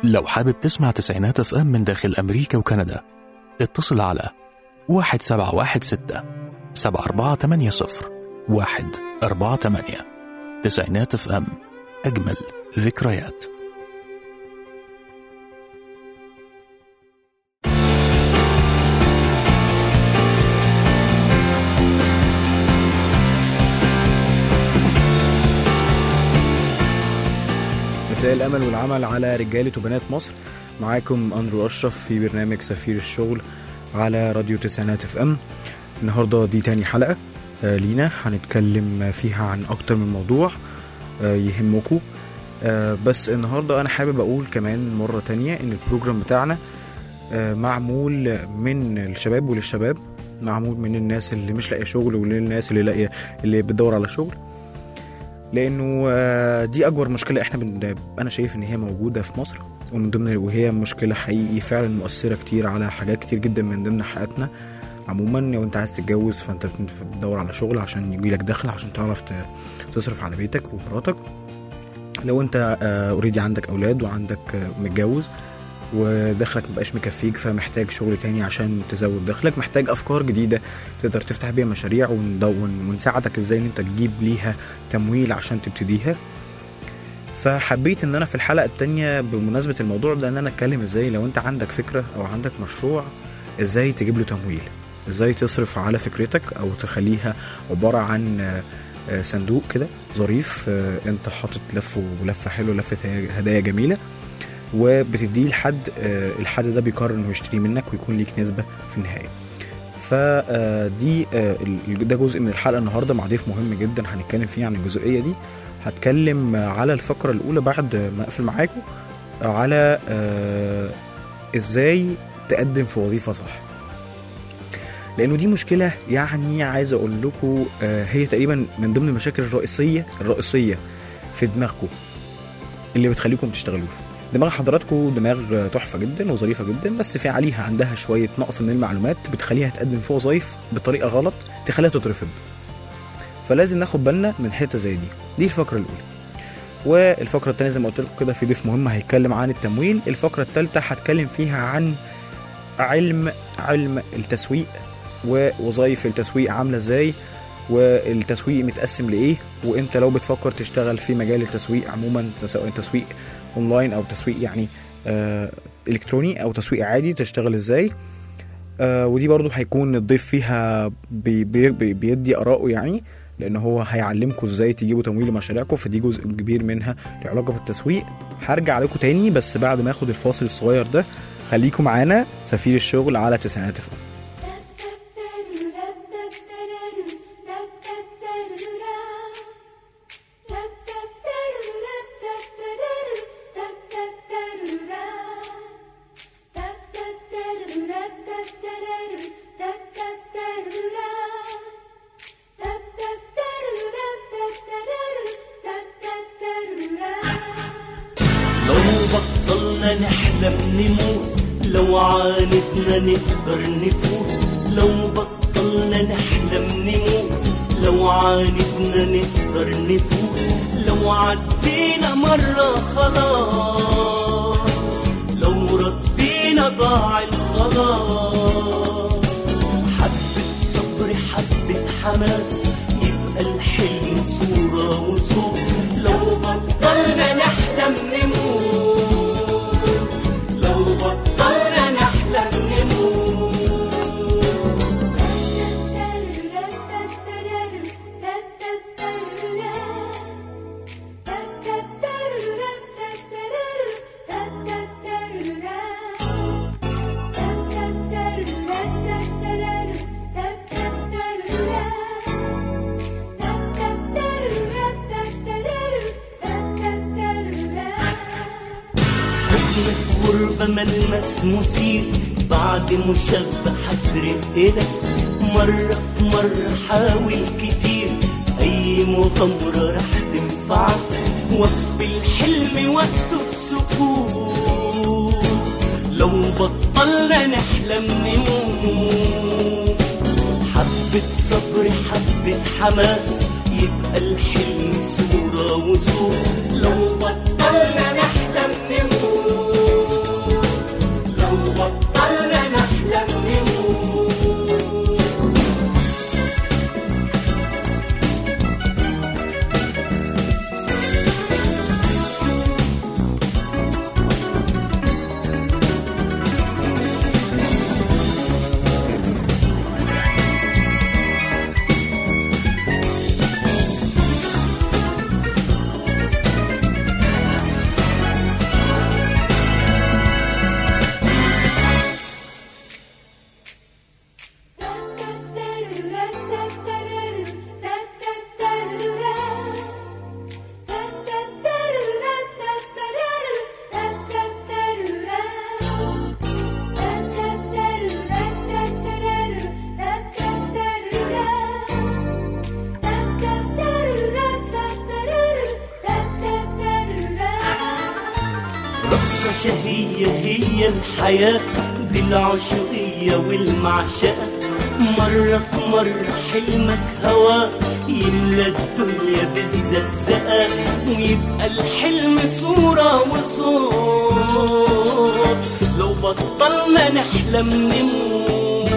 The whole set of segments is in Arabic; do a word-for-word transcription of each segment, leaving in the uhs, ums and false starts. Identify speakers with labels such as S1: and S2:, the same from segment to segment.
S1: لو حابب تسمع تسعينات اف ام من داخل أمريكا وكندا اتصل على واحد سبعة واحد ستة سبعة أربعة تمانية صفر واحد أربعة تمانية. تسعينات اف ام، أجمل ذكريات.
S2: مساء الأمل والعمل على رجالة وبنات مصر. معاكم أندرو أشرف في برنامج سفير الشغل على راديو تسعينات اف ام. النهاردة دي تاني حلقة آه لينا هنتكلم فيها عن أكتر من موضوع آه يهمكم. آه بس النهاردة أنا حابب أقول كمان مرة تانية إن البروجرام بتاعنا آه معمول من الشباب وللشباب، معمول من الناس اللي مش لاقية شغل وللناس اللي لاقية اللي بتدور على شغل، لانه دي اكبر مشكله احنا بن... انا شايف ان هي موجوده في مصر، ومن ضمن وهي مشكله حقيقي فعلا مؤثره كتير على حاجات كتير جدا من ضمن حياتنا عموما. وانت عايز تتجوز فانت بتدور على شغل عشان يجيلك دخل عشان تعرف تصرف على بيتك ومراتك. لو انت اوريدي عندك اولاد وعندك متجوز ودخلك مبقاش مكفيك فمحتاج شغل تاني عشان تزود دخلك، محتاج افكار جديدة تقدر تفتح بيها مشاريع ونساعدك ازاي ان انت تجيب ليها تمويل عشان تبتديها. فحبيت ان انا في الحلقة التانية بمناسبة الموضوع ده ان انا اتكلم ازاي لو انت عندك فكرة او عندك مشروع ازاي تجيب له تمويل، ازاي تصرف على فكرتك او تخليها عبارة عن صندوق كده ظريف انت حاطط لفه ولفة حلوة، لفة هدايا جميلة، وبتديه لحد الحد ده بيقرر انه يشتري منك ويكون ليك نسبة في النهاية. فدي ده جزء من الحلقة النهاردة مع ضيف مهم جدا هنتكلم فيه عن الجزئية دي. هتكلم على الفقرة الأولى بعد ما أقفل معاكم على ازاي تقدم في وظيفة صح، لأنه دي مشكلة يعني عايز أقول لكم هي تقريبا من ضمن المشاكل الرئيسية الرئيسية في دماغكم اللي بتخليكم تشتغلوش. دماغ حضراتكم دماغ تحفة جدا وظريفة جدا، بس في عليها عندها شوية نقص من المعلومات بتخليها تقدم في وظائف بطريقة غلط تخليها تترفض. فلازم ناخد بالنا من حتة زي دي. دي الفقرة الأولى. والفقرة الثانية زي ما قلت لكم كده في ضيف مهم هيتكلم عن التمويل. الفقرة الثالثة هتكلم فيها عن علم علم التسويق ووظائف التسويق عاملة ازاي، والتسويق متقسم لإيه، وإنت لو بتفكر تشتغل في مجال التسويق عموما سواء تسويق أونلاين أو تسويق يعني آه إلكتروني أو تسويق عادي تشتغل إزاي. آه ودي برضو هيكون الضيف فيها بي بي بي بيدي آراءه يعني، لأن هو هيعلمكم إزاي تجيبوا تمويل لمشاريعكم، فدي جزء كبير منها له علاقة بالتسويق. هرجع لكم تاني بس بعد ما أخد الفاصل الصغير ده. خليكم معانا سفير الشغل على تسعينات اف ام.
S3: نحلم نموت، لو عاندنا نقدر نفوت. لو بطلنا نحلم نموت، لو عاندنا نقدر نفوت. لو عدينا مرة خلاص، لو ردينا ضاع الخلاص. حبة صبر حبة حماس يبقى الحلم صورة وصوت. لو بطلنا نحلم نموت، ملمس مثير بعد مشبحة رقلك. مرة في مرة حاول كتير، أي مغامرة رح تنفعك. وقف الحلم وقته في سكوت، لو بطلنا نحلم نموت. حبة صبر حبة حماس يبقى الحلم صورة وصوت. لو بطلنا نحلم نموت، والعيشة هي هي الحياة، دي العشقية والمعشقة. مرة في مرة حلمك هوا يملى الدنيا بالزقزقة، ويبقى الحلم صورة وصوت. لو بطلنا نحلم نموت،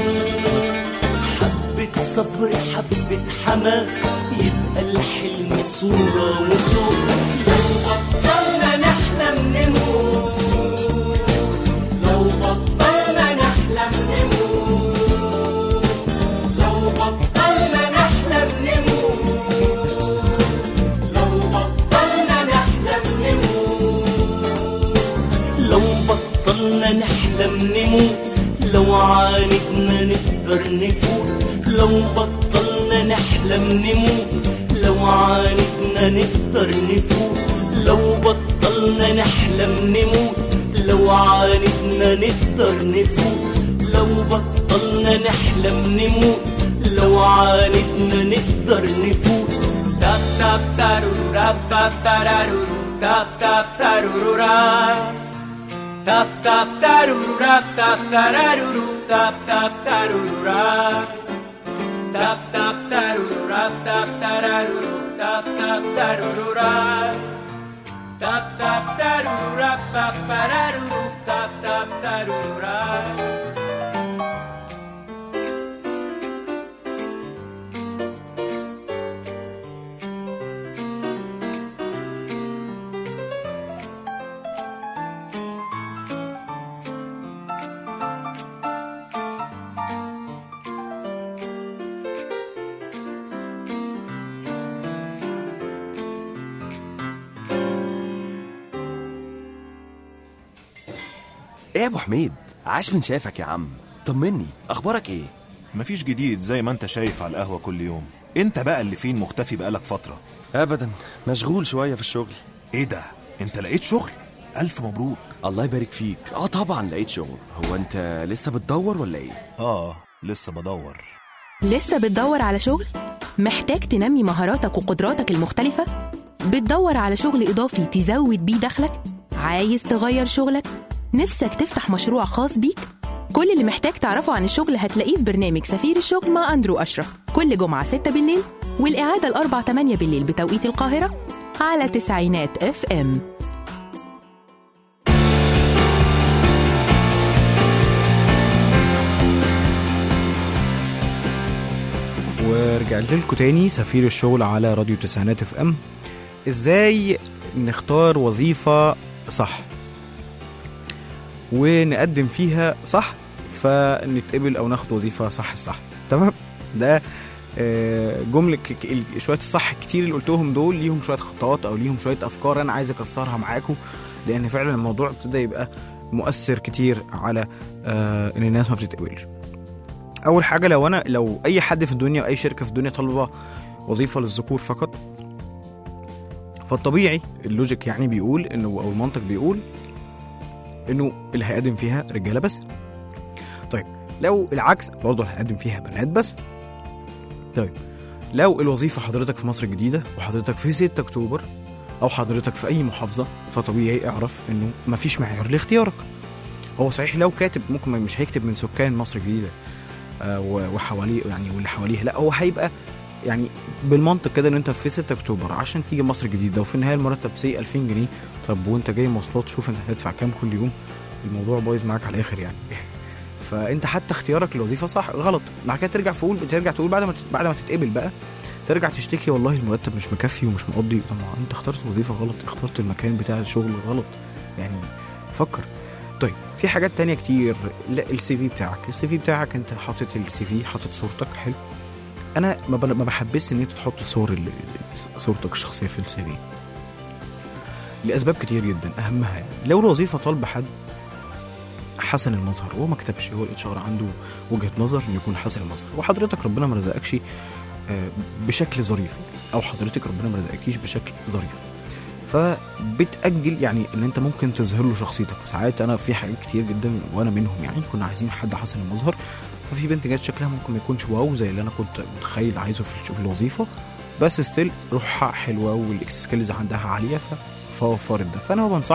S3: حبة صبر حبة حماس، يبقى الحلم صورة وصوت. لو بطلنا نحلم نموت، لو بطلنا نحلم نموت، لو بطلنا نحلم نموت، لو بطلنا نحلم نموت، لو بطلنا نحلم نموت، لو عاندنا نقدر نفوت. لو بطلنا نحلم نموت، لو عاندنا نقدر نفوت. لو بطلنا نحلم نموت، لو عاندنا نقدر نفوت. لو بطلنا نحلم نموت، لو عاندنا نقدر نفوت. تاب تاب تارورا تاب تارورا تاب تاب تارورا تاب تاب تارورا تاب تارورا تاب تاب تارورا tap tap tarurura tap tararuru tap tap tarurura tap tap tarurura tap tararuru tap tap tarurura.
S4: ايه يا ابو حميد، عاش من شافك يا عم. طمني، اخبارك ايه؟
S5: مفيش جديد زي ما انت شايف على القهوة كل يوم. انت بقى اللي فين مختفي بقالك فترة؟
S4: ابدا، مشغول شوية في الشغل.
S5: ايه ده؟ انت لقيت شغل؟ الف مبروك.
S4: الله يبارك فيك. اه طبعا لقيت شغل. هو انت لسه بتدور ولا ايه؟
S5: اه لسه بدور.
S6: لسه بتدور على شغل؟ محتاج تنمي مهاراتك وقدراتك المختلفة؟ بتدور على شغل إضافي تزود بيه دخلك؟ عايز تغير شغلك؟ نفسك تفتح مشروع خاص بيك؟ كل اللي محتاج تعرفه عن الشغل هتلاقيه في برنامج سفير الشغل مع أندرو أشرف، كل جمعة ستة بالليل، والإعادة الأربع تمانية بالليل بتوقيت القاهرة، على تسعينات اف ام.
S2: ورجعت لكم تاني سفير الشغل على راديو تسعينات اف ام. ازاي نختار وظيفة صح ونقدم فيها صح فنتقبل او ناخد وظيفة صح الصح؟ تمام. ده جملة شوية الصح كتير اللي قلتهم دول ليهم شوية خطوات او ليهم شوية افكار انا عايز اكسرها معاكم، لان فعلا الموضوع ابتدى يبقى مؤثر كتير على ان الناس ما بتتقبلش. اول حاجة، لو انا لو اي حد في الدنيا واي شركة في الدنيا طالبة وظيفة للذكور فقط، فالطبيعي اللوجيك يعني بيقول انه او المنطق بيقول انه اللي هيقدم فيها رجالة بس. طيب لو العكس برضه اللي هيقدم فيها بنات بس. طيب لو الوظيفة حضرتك في مصر الجديدة وحضرتك في ستة أكتوبر او حضرتك في اي محافظة، فطبيعي اعرف انه مفيش معيار لاختيارك. هو صحيح لو كاتب ممكن مش هيكتب من سكان مصر الجديدة وحواليه يعني واللي حواليه، لا هو هيبقى يعني بالمنطق كده ان انت في ستة أكتوبر عشان تيجي مصر الجديدة وفي النهاية المرتب سي ألفين جنيه. طب وانت جاي مواصلات شوف انت هتدفع كام كل يوم، الموضوع بايظ معاك على الاخر يعني. فانت حتى اختيارك للوظيفة صح غلط. بعد كده ترجع تقول بترجع تقول بعد ما بعد ما تتقبل بقى ترجع تشتكي والله المرتب مش مكفي ومش مقضي. طبعا انت اخترت وظيفة غلط، اخترت المكان بتاع الشغل غلط يعني، فكر. طيب في حاجات تانية كتير. لا السي في بتاعك السي في بتاعك انت حاطط السي في حاطط صورتك حلو. انا ما بحبس ان انت تحط صور صورتك الشخصيه في السي في لاسباب كتير جدا. اهمها يعني لو الوظيفه طالبه حد حسن المظهر وهو ما كتبش، هو الاتش ار عنده وجهه نظر انه يكون حسن المظهر، وحضرتك ربنا ما رزقكش بشكل ظريف، او حضرتك ربنا ما رزقكيش بشكل ظريف، فبتأجل يعني ان انت ممكن تظهر له شخصيتك. ساعات انا في حاجات كتير جدا وانا منهم يعني كنا عايزين حد حسن المظهر، ففي بنت جات شكلها ممكن ما يكونش واو زي اللي انا كنت متخيل عايزه في الوظيفه، بس ستيل روحها حلوه والاكس سكيلز عندها عاليه فوفرت ده. فانا ما بنصحش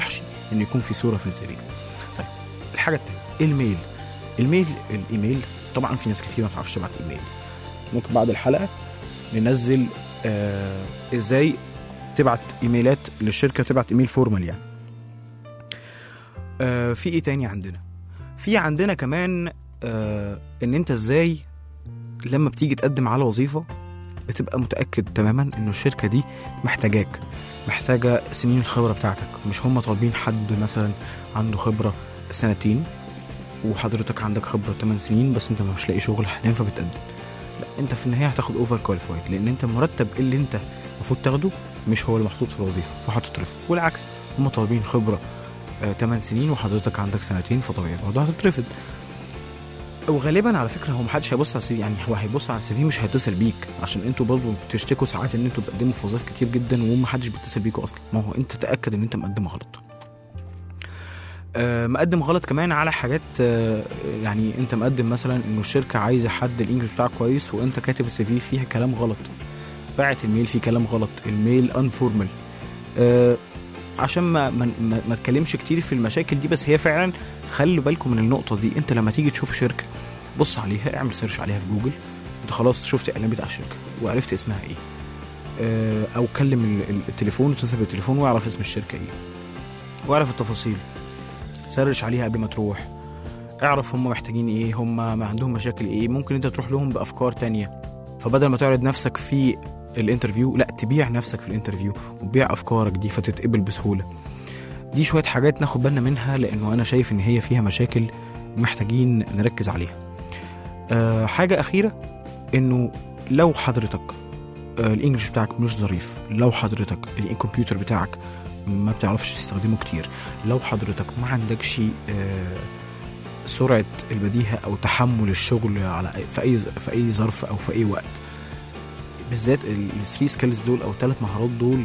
S2: ان يكون في صوره في السي في. طيب الحاجه الثانيه الميل. الميل الايميل طبعا في ناس كتير ما تعرفش تبعت ايميل. ممكن بعد الحلقه ننزل آه ازاي تبعت ايميلات للشركه، تبعت ايميل فورمال يعني. آه في ايه تاني عندنا؟ في عندنا كمان آه ان انت ازاي لما بتيجي تقدم على وظيفه بتبقى متاكد تماما انه الشركه دي محتاجاك، محتاجه سنين الخبره بتاعتك. مش هم طالبين حد مثلا عنده خبره سنتين وحضرتك عندك خبره ثمان سنين بس انت مش لاقي شغل حاليا فبتقدم. لا، انت في النهايه هتاخد اوفر كواليفايد، لان انت المرتب اللي انت المفروض تاخده مش هو المحطوط في الوظيفه فهتترفض. والعكس هم طالبين خبره ثمان سنين وحضرتك عندك سنتين فطبيعي برضه هتترفض. وغالبا على فكره هو محدش هيبص على السي في، يعني هو هيبص على السي في مش هيتصل بيك، عشان انتوا برضه بتشتكوا ساعات ان انتوا بتقدموا في وظائف كتير جدا ومحدش بيتصل بيكوا اصلا. ما هو انت تاكد ان انت مقدم غلط. آه مقدم غلط كمان على حاجات. آه يعني انت مقدم مثلا انه الشركه عايزه حد الانجليش بتاعك كويس وانت كاتب السي في فيها كلام غلط، باعت الميل فيه كلام غلط، الميل انفورمال. آه عشان ما ما ما, ما تكلمش كتير في المشاكل دي، بس هي فعلا خلوا بالكم من النقطه دي. انت لما تيجي تشوف شركه بص عليها، اعمل سيرش عليها في جوجل، انت خلاص شفت الاعلان بتاع الشركه وعرفت اسمها ايه، آه او كلم التليفون واتصل بالتليفون واعرف اسم الشركه ايه واعرف التفاصيل، سرش عليها قبل ما تروح، اعرف هم محتاجين ايه، هم ما عندهم مشاكل ايه. ممكن انت تروح لهم بافكار تانية، فبدل ما تعرض نفسك في الانترفيو لا تبيع نفسك في الانترفيو وتبيع افكارك دي فتتقبل بسهوله. دي شويه حاجات ناخد بالنا منها، لانه انا شايف ان هي فيها مشاكل محتاجين نركز عليها. أه حاجه اخيره، انه لو حضرتك أه الانجليش بتاعك مش ظريف، لو حضرتك الكمبيوتر بتاعك ما بتعرفش تستخدمه كتير، لو حضرتك ما عندكش أه سرعه البديهه او تحمل الشغل على في اي في اي ظرف او في اي وقت، بالذات الثري سكيلز دول او ثلاث مهارات دول،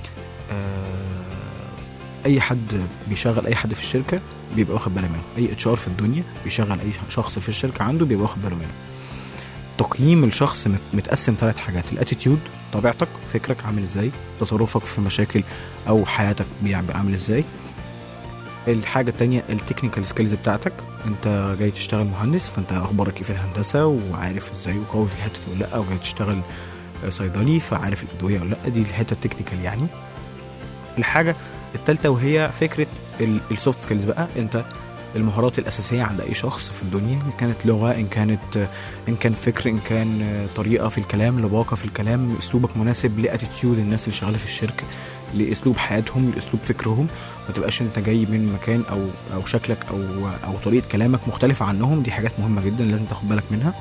S2: آه اي حد بيشغل اي حد في الشركه بيبقى واخد باله منه. اي اتش ار في الدنيا بيشغل اي شخص في الشركه عنده بيبقى واخد باله منه. تقييم الشخص متقسم ثلاث حاجات: الاتيتيود، طبيعتك، فكرك عامل ازاي، تصرفك في مشاكل او حياتك بيبقى عامل ازاي. الحاجه الثانيه التكنيكال سكيلز بتاعتك، انت جاي تشتغل مهندس فانت اخبارك ايه في الهندسه وعارف ازاي وقوي في الحته دي ولا لا، او جاي تشتغل صيدلي فعارف الادويه ولا لا، دي الحته التكنيكال يعني. الحاجه الثالثه وهي فكره السوفت سكيلز بقى، انت المهارات الاساسيه عند اي شخص في الدنيا، ان كانت لغه، ان كانت ان كان فكر، ان كان طريقه في الكلام، لباقه في الكلام، اسلوبك مناسب لاتيتيود الناس اللي شغاله في الشركه، لاسلوب حياتهم، لاسلوب فكرهم. ما تبقاش انت جاي من مكان او او شكلك او او طريقه كلامك مختلفه عنهم. دي حاجات مهمه جدا لازم تاخد بالك منها.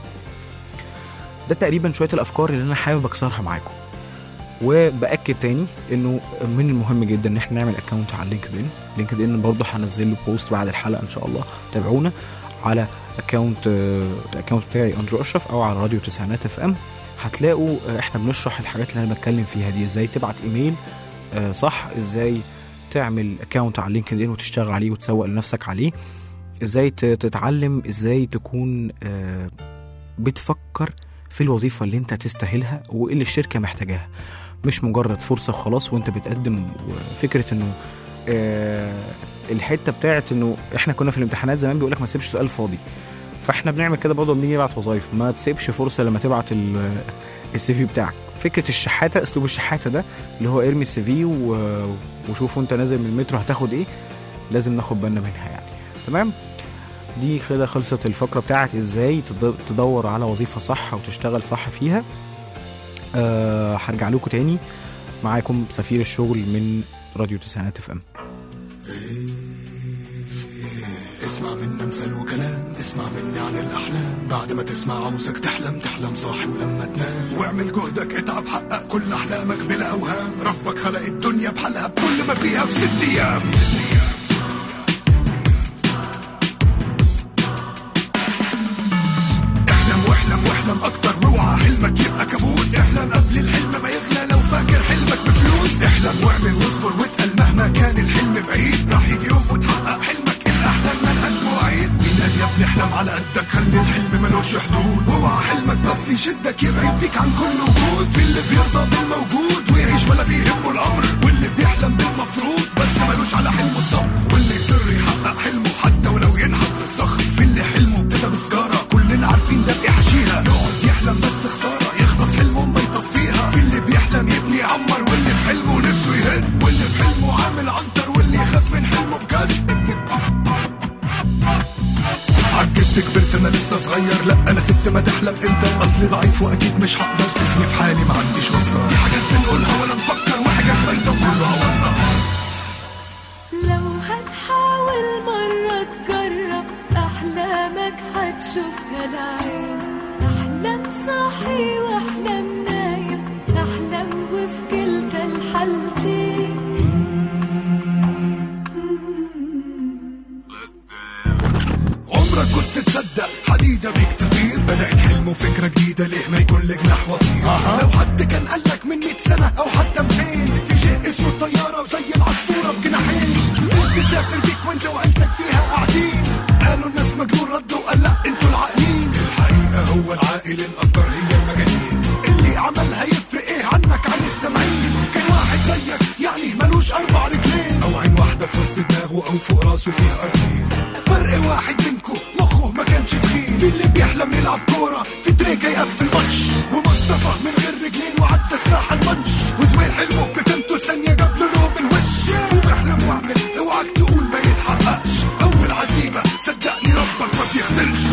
S2: ده تقريبا شويه الافكار اللي انا حابب اكسرها معاكم. وباكد تاني انه من المهم جدا ان احنا نعمل اكونت على لينكدين. لينكدين برضه هنزل له بوست بعد الحلقه ان شاء الله، تابعونا على اكونت الاكونت بتاعي اندرو اشرف او على راديو تسعينات اف ام. هتلاقوا احنا بنشرح الحاجات اللي انا بتكلم فيها دي، ازاي تبعت ايميل صح، ازاي تعمل اكونت على لينكدين وتشتغل عليه وتسوق لنفسك عليه، ازاي تتعلم ازاي تكون بتفكر في الوظيفه اللي انت تستاهلها واللي الشركه محتاجاها، مش مجرد فرصه خلاص وانت بتقدم. فكره انه آه الحته بتاعت انه احنا كنا في الامتحانات زمان بيقولك ما تسيبش سؤال فاضي، فاحنا بنعمل كده برضه بنيجي نبعت وظايف، ما تسيبش فرصه لما تبعت السي في بتاعك. فكره الشحاته، اسلوب الشحاته ده اللي هو ارمي السي في وشوف وانت نازل من المترو هتاخد ايه، لازم ناخد بالنا منها يعني. تمام، دي كده خلصت الفقره بتاعت ازاي تدور على وظيفه صح وتشتغل صح فيها. أه هرجع لكم تاني، معاكم سفير الشغل من راديو تسعينات اف ام.
S7: اسمع منا مثل وكلام، اسمع مني عن الأحلام، بعد ما تسمع عاوزك تحلم، تحلم صاحي ولما تنام، واعمل جهدك اتعب حقق كل أحلامك بلا أوهام، ربك خلق الدنيا بحلقها بكل ما فيها في ست أيام. احلم واحلم واحلم أكتر، روعة حلمك يبقى كابوس، احلم قبل الحلم ما يغلى لو فاكر حلمك بفلوس، احلم واعمل واصبر واتقل مهما كان الحلم بعيد، راح يجي يوم وتحقق حلمك، الأحلام ملهاش مواعيد. مين قال يا ابني احلم على قدك، خلي الحلم ملوش حدود، اوعى حلمك بس يشدك يبعد بيك عن كل وجود، في اللي بيرضى بالموجود ويعيش ولا بيهمه الأمر، واللي بيحلم بالمفروض بس ملوش على حلمه الصبر. ضعيف واكيد مش هقدر، سيبني في حالي ما عنديش واسطة. دي حاجات بنقولها ولا نفكر وحاجات بايدة وكلها وضع.
S8: لو هتحاول مرة تجرب أحلامك هتشوفها العين. أحلام صاحي وأحلام نايم، أحلام وفي كلتا الحالتين.
S7: عمرك كنت تصدق حديدة بيك تطير؟ بدأت حلم وفكرة جديدة، ليه ما يكون لك جناح وطير؟ لو حد كان قالك من مئة سنة أو حتى مئتين في شيء اسمه الطيارة وزي العصفورة بجناحين تسافر بيك وانت وعيلتك فيها قاعدين. قالوا الناس مجنون، ردوا وقال لا انتوا العاقلين. الحقيقة هو العاقل، الأفكار هي المجانين. اللي عملها يفرق ايه عنك عن السامعين؟ كان واحد زيك يعني ملوش أربع رجلين، أو عين واحدة في وسط دماغه أو فوق راسه فيها أرضين. فرق واحد منكو مخه ما كانش تخين، في اللي بيحلم يلعب كورة في تريكة يقفل ماتش، ومصطفى من غير رجلين وعدى سلاح المنش، وزويل حلمه بفهمته ثانية جاب له نوم من وش. وبحلم واعمل اوعك تقول ما يتحققش، أول عزيمة صدقني ربك ما بيخسرش.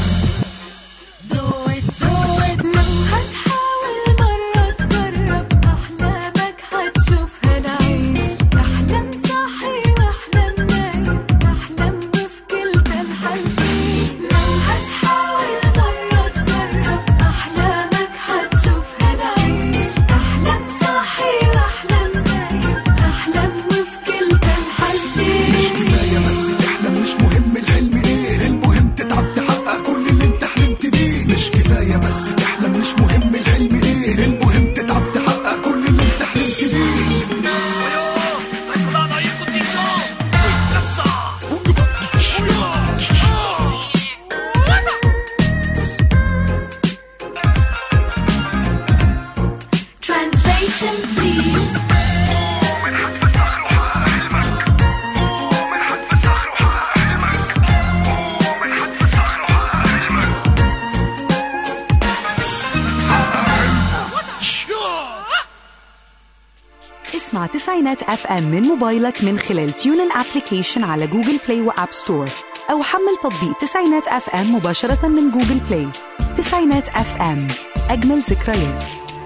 S9: اسمع تسعينات اف ام من موبايلك من خلال تيونن ابليكيشن على جوجل بلاي واب ستور، او حمل تطبيق تسعينات اف ام مباشرة من جوجل بلاي. تسعينات اف ام، اجمل ذكريات.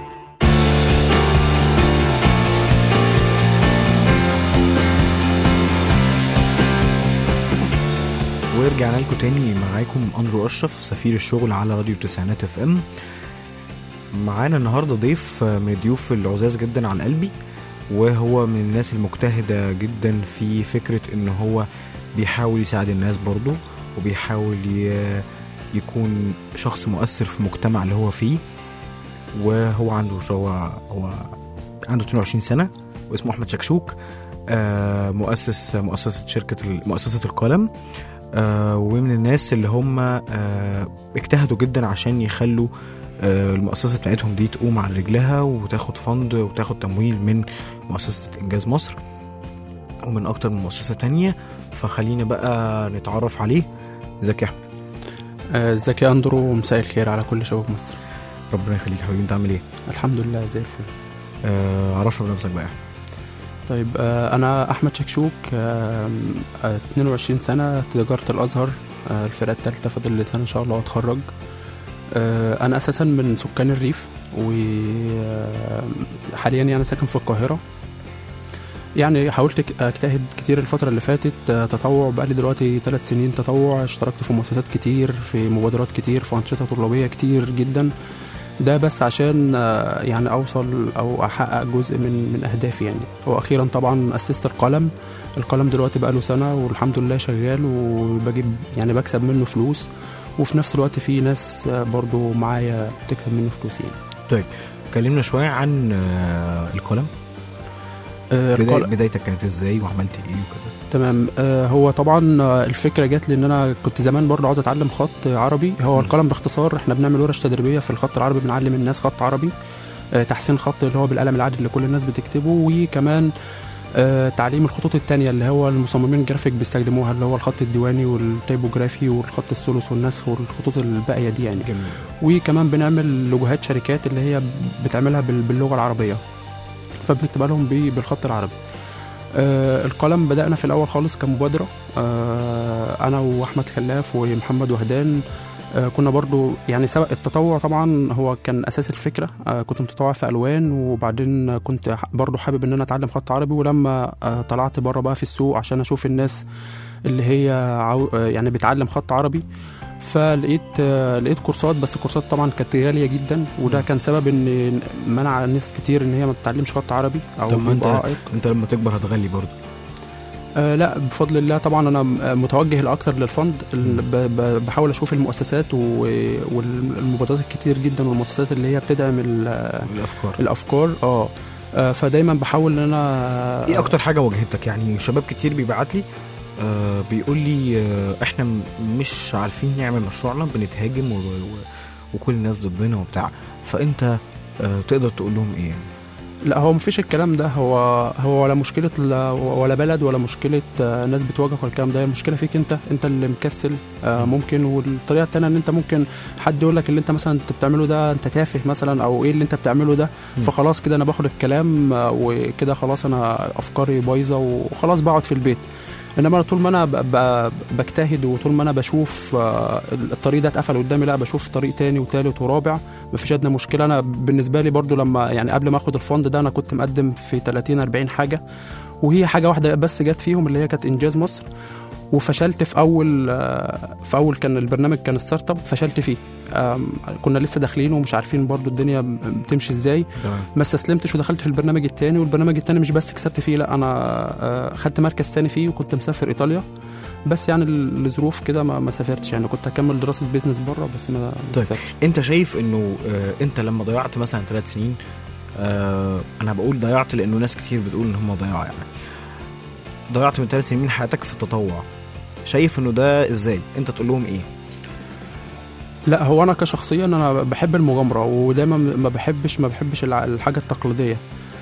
S2: ورجعنا لكم تاني، معاكم أندرو أشرف سفير الشغل على راديو تسعينات اف ام. معانا النهارده ضيف من الضيوف العزاز جدا على قلبي، وهو من الناس المجتهدة جدا في فكرة ان هو بيحاول يساعد الناس برضو، وبيحاول يكون شخص مؤثر في المجتمع اللي هو فيه. وهو عنده هو هو عنده اثنين وعشرين سنة، واسمه أحمد شكشوك، مؤسس مؤسسة شركة مؤسسة القلم، ومن الناس اللي هم اجتهدوا جدا عشان يخلوا المؤسسة بتاعتهم دي تقوم على رجلها وتاخد فند وتاخد تمويل من مؤسسة إنجاز مصر ومن أكتر من مؤسسة تانية. فخلينا بقى نتعرف عليه. ازيك يا أحمد؟
S10: ازيك يا أندرو، ومساء الخير على كل شباب مصر.
S2: ربنا يخليك يا حبيبي، انت عامل ايه؟
S10: الحمد لله زي الفل.
S2: آه عرفنا بنفسك بقى.
S10: طيب، آه أنا أحمد شكشوك، آه اثنين وعشرين سنة، تجارة الأزهر، آه الفرقة الثالثة، فاضل لي سنة إن شاء الله أتخرج. أنا أساسا من سكان الريف، وحاليا يعني ساكن في القاهرة. يعني حاولت أجتهد كتير الفترة اللي فاتت، تطوع بقالي دلوقتي ثلاث سنين تطوع، اشتركت في مؤسسات كتير، في مبادرات كتير، في أنشطة طلابية كتير جدا. ده بس عشان يعني أوصل أو أحقق جزء من من أهدافي يعني. وأخيرا طبعا أسست القلم. القلم دلوقتي بقاله سنة والحمد لله شغال، وبجيب يعني بكسب منه فلوس، وفي نفس الوقت في ناس برضو معايا بتكسب منه فلوس يعني.
S2: طيب كلمنا شوية عن القلم. آه بداية بدايتك كانت ازاي وعملت ايه وكده؟
S10: تمام. آه هو طبعا الفكرة جات لي ان انا كنت زمان برضو عاوز اتعلم خط عربي. هو م. القلم باختصار احنا بنعمل ورش تدريبية في الخط العربي، بنعلم الناس خط عربي، آه تحسين خط اللي هو بالقلم العادي اللي كل الناس بتكتبه، وكمان آه تعليم الخطوط التانية اللي هو المصممين الجرافيك بيستخدموها، اللي هو الخط الديواني والتيبوغرافي والخط الثلث والنسخ والخطوط الباقية دي يعني. جميل. وكمان بنعمل لوجوهات شركات اللي هي بتعملها باللغة العربية، فبنكتبها لهم بالخط العربي. آه القلم بدأنا في الأول خالص كمبادرة، آه أنا وأحمد خلاف ومحمد وهدان، آه، كنا برضو يعني سواء التطوع طبعا هو كان اساس الفكره. آه، كنت متطوع في الوان، وبعدين كنت برضو حابب ان انا اتعلم خط عربي. ولما آه، طلعت بره بقى في السوق عشان اشوف الناس اللي هي عو... آه، يعني بتعلم خط عربي، فلقيت آه، لقيت كورسات، بس الكورسات طبعا كانت غاليه جدا، وده كان سبب ان منع ناس كتير ان هي ما بتتعلمش خط عربي او
S2: طب ما انت
S10: بيبقى عائق.
S2: انت لما تكبر هتغلي برضه.
S10: آه لا بفضل الله طبعا انا متوجه الاكثر للفند. ب- ب- بحاول اشوف المؤسسات و- والمبادرات الكتير جدا والمؤسسات اللي هي بتدعم ال-
S2: الافكار
S10: الافكار اه آه، فدايما بحاول ان انا
S2: ايه اكتر حاجه واجهتك؟ يعني شباب كتير بيبعت لي آه بيقول لي آه احنا م- مش عارفين نعمل مشروعنا، بنتهاجم و... و... وكل الناس ضدنا وبتاع، فانت آه تقدر تقول لهم ايه؟
S10: لا هو مفيش الكلام ده. هو هو ولا مشكله لا- ولا بلد ولا مشكله آه، ناس بتواجهك ولا الكلام ده. هي المشكله فيك انت انت اللي مكسل آه، ممكن. والطريقه الثانيه ان انت ممكن حد يقول لك اللي انت مثلا انت بتعمله ده انت تافه مثلا، او ايه اللي انت بتعمله ده،
S2: م.
S10: فخلاص كده انا باخد الكلام آه، وكده خلاص انا افكاري بايظه وخلاص بقعد في البيت. انما أنا طول ما انا ب- ب- بجتهد وطول ما انا بشوف آه، الطريق ده اتقفل قدامي، لا بشوف طريق تاني وتالت ورابع، مفيش ادنى مشكله. انا بالنسبه لي برضو لما يعني قبل ما اخد الفند ده انا كنت مقدم في ثلاثين أربعين حاجه، وهي حاجه واحده بس جت فيهم اللي هي كانت انجاز مصر، وفشلت في اول آه، في اول كان البرنامج كان ستارت اب، فشلت فيه. آم، كنا لسه داخلين ومش عارفين برضو الدنيا بتمشي ازاي. ما استسلمتش ودخلت في البرنامج التاني، والبرنامج التاني مش بس كسبت فيه، لا انا آه، خدت مركز تاني فيه، وكنت مسافر ايطاليا. بس يعني الظروف كده ما, ما سافرتش. يعني كنت هكمل دراسه بيزنس بره بس ما ما
S2: طيب
S10: سافرتش.
S2: انت شايف انه آه انت لما ضيعت مثلا ثلاث سنين، آه انا بقول ضيعت لانه ناس كتير بتقول ان هم ضيعوا، يعني ضيعت من ثلاث سنين من حياتك في التطوع، شايف انه ده ازاي؟ انت تقول لهم ايه؟
S10: لا هو انا كشخصيا انا بحب المغامره، ودايما ما بحبش ما بحبش الع- الحاجه التقليديه.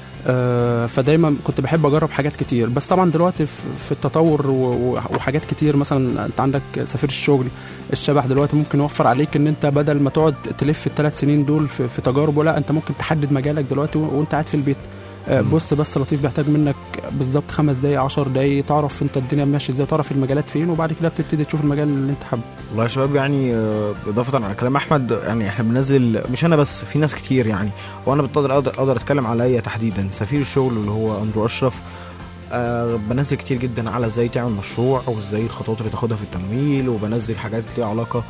S10: آه، فدايما كنت بحب اجرب حاجات كتير. بس طبعا دلوقتي في في التطور و- و- وحاجات كتير، مثلا انت عندك سفير الشغل الشبح دلوقتي ممكن يوفر عليك ان انت بدل ما تقعد تلف الثلاث سنين دول في, في تجارب، لا انت ممكن تحدد مجالك دلوقتي و- وانت قاعد في البيت. آه، بص بس لطيف بيحتاج منك بالظبط خمس دقايق عشر دقايق تعرف انت الدنيا ماشيه ازاي، تعرف المجالات فين، وبعد كده بتبتدي تشوف المجال اللي انت حابه.
S2: والله يا شباب يعني آه، إضافة على كلام أحمد، يعني إحنا بننزل مش أنا بس، في ناس كتير يعني، وأنا بقدر أقدر, أقدر أتكلم عليا تحديدا سفير الشغل اللي هو أندرو أشرف. أه بنزل كتير جدا على إزاي تعمل مشروع وإزاي الخطوات اللي تاخدها في التمويل، وبنزل حاجات ليها علاقة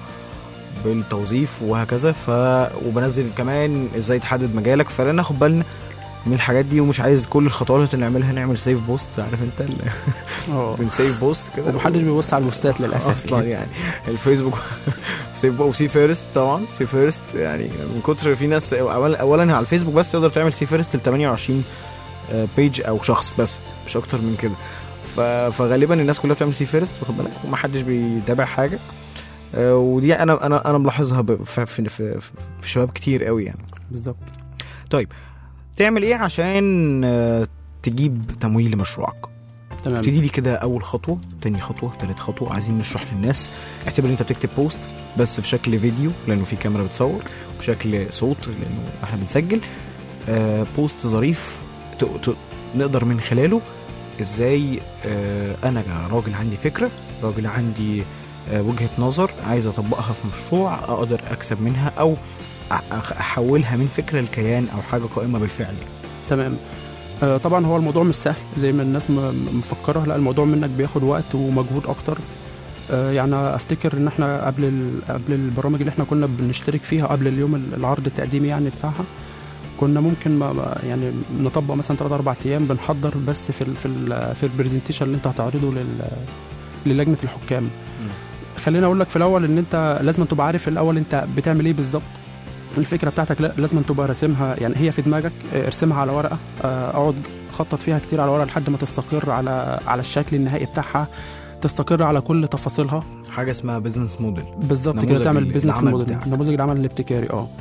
S2: بالتوظيف وهكذا. ف وبنزل كمان إزاي تحدد مجالك، فلا ناخد بالنا من الحاجات دي. ومش عايز كل الخطوات اللي نعملها نعمل سيف بوست، عارف انت
S10: اه
S2: بنسيف بوست كده،
S10: ومحدش بيبص على البوستات للاسف
S2: اصلا يعني الفيسبوك سيف بوست وسي فيرست. طبعا سي فيرست يعني من كتر في ناس اولا اولا على الفيسبوك بس تقدر تعمل سي فيرست ل ثمانية وعشرين بيج او شخص بس، مش اكتر من كده. ف- فغالبا الناس كلها بتعمل سي فيرست، واخد بالك، ومحدش بيتابع حاجه. آه، ودي انا انا انا ملاحظها ب- في في في, في شباب كتير قوي يعني.
S10: بالظبط.
S2: طيب تعمل ايه عشان آه، تجيب تمويل لمشروعك؟
S10: تمام.
S2: ابتدي لي كده اول خطوه، تاني خطوه، تالت خطوه. عايزين نشرح للناس. اعتبر ان انت بتكتب بوست بس في شكل فيديو لانه في كاميرا بتصور، وبشكل صوت لانه احنا بنسجل. آه بوست ظريف ت- ت- نقدر من خلاله ازاي آه انا راجل عندي فكره، راجل عندي آه وجهه نظر عايز اطبقها في مشروع، اقدر اكسب منها او أ- احولها من فكره لكيان او حاجه قائمه بالفعل يعني.
S10: تمام. آه، طبعا هو الموضوع مش سهل زي ما الناس م- مفكره، لا الموضوع منك بياخد وقت ومجهود اكتر. آه، يعني افتكر ان احنا قبل ال- قبل البرامج اللي احنا كنا بنشترك فيها، قبل اليوم ال- العرض التقديمي يعني بتاعها، كنا ممكن ما ما- يعني نطبق مثلا ثلاثة أربعة ايام بنحضر بس في ال في ال في البرزنتيشن اللي انت هتعرضه لل للجنه الحكام. خليني اقول لك في الاول ان انت لازم تبقى عارف الاول انت بتعمل ايه بالظبط. الفكره بتاعتك لا لازم تبقى راسمها، يعني هي في دماغك، آه، ارسمها على ورقه، آه، اقعد خطط فيها كتير على ورقه لحد ما تستقر على على الشكل النهائي بتاعها، تستقر على كل تفاصيلها.
S2: حاجه اسمها بزنس موديل
S10: بالظبط كده، تعمل بيزنس موديل، نموذج العمل الابتكاري. اه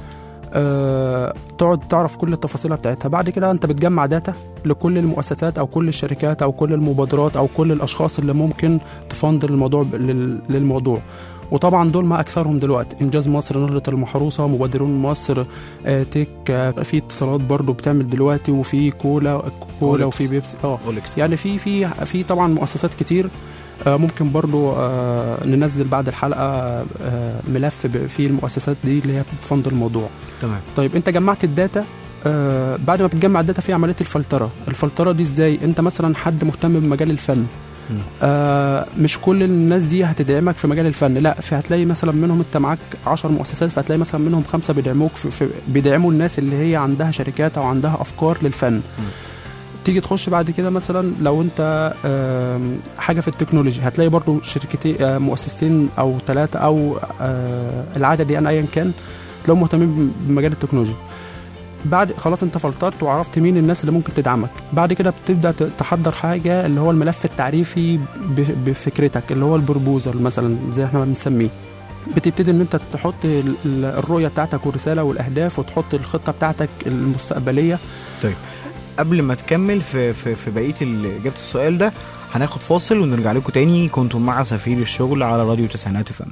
S10: آه، تقعد تعرف كل التفاصيل بتاعتها. بعد كده انت بتجمع داتا لكل المؤسسات او كل الشركات او كل المبادرات او كل الاشخاص اللي ممكن تفند الموضوع لل- للموضوع. وطبعا دول ما اكثرهم دلوقتي، انجاز مصر، نهضة المحروسه، مبادرون مصر، آه، تيك، آه، في اتصالات برضو بتعمل دلوقتي، وفي كولا كولا
S2: أوليكس.
S10: وفي بيبسي. اه
S2: أوليكس.
S10: يعني في في في طبعا مؤسسات كتير. آه، ممكن برضو آه، ننزل بعد الحلقه آه، ملف ب- فيه المؤسسات دي اللي هي بتفند الموضوع.
S2: تمام.
S10: طيب انت جمعت الداتا، آه بعد ما بتجمع الداتا في عمليه الفلتره. الفلتره دي ازاي؟ انت مثلا حد مهتم بمجال الفن، آه مش كل الناس دي هتدعمك في مجال الفن، لا، في هتلاقي مثلا منهم انت معاك عشر مؤسسات، فهتلاقي مثلا منهم خمسه بيدعموك في, في بيدعموا الناس اللي هي عندها شركات او عندها افكار للفن. م. تيجي تخش بعد كده مثلا لو انت آه حاجه في التكنولوجي، هتلاقي برضو شركتين آه مؤسستين او ثلاثه او آه العدد يعني ايا كان، تلاقيهم مهتمين بمجال التكنولوجيا. بعد خلاص انت فلترت وعرفت مين الناس اللي ممكن تدعمك، بعد كده بتبدا تحضر حاجه اللي هو الملف التعريفي بفكرتك اللي هو البروبوزل مثلا زي احنا ما بنسميه. بتبتدي ان انت تحط الرؤيه بتاعتك والرساله والاهداف، وتحط الخطه بتاعتك المستقبليه.
S2: طيب قبل ما تكمل في في, في بقيه اجابه السؤال ده، هناخد فاصل ونرجع لكم تاني. كنتم مع سفير الشغل على راديو تسعينات اف ام.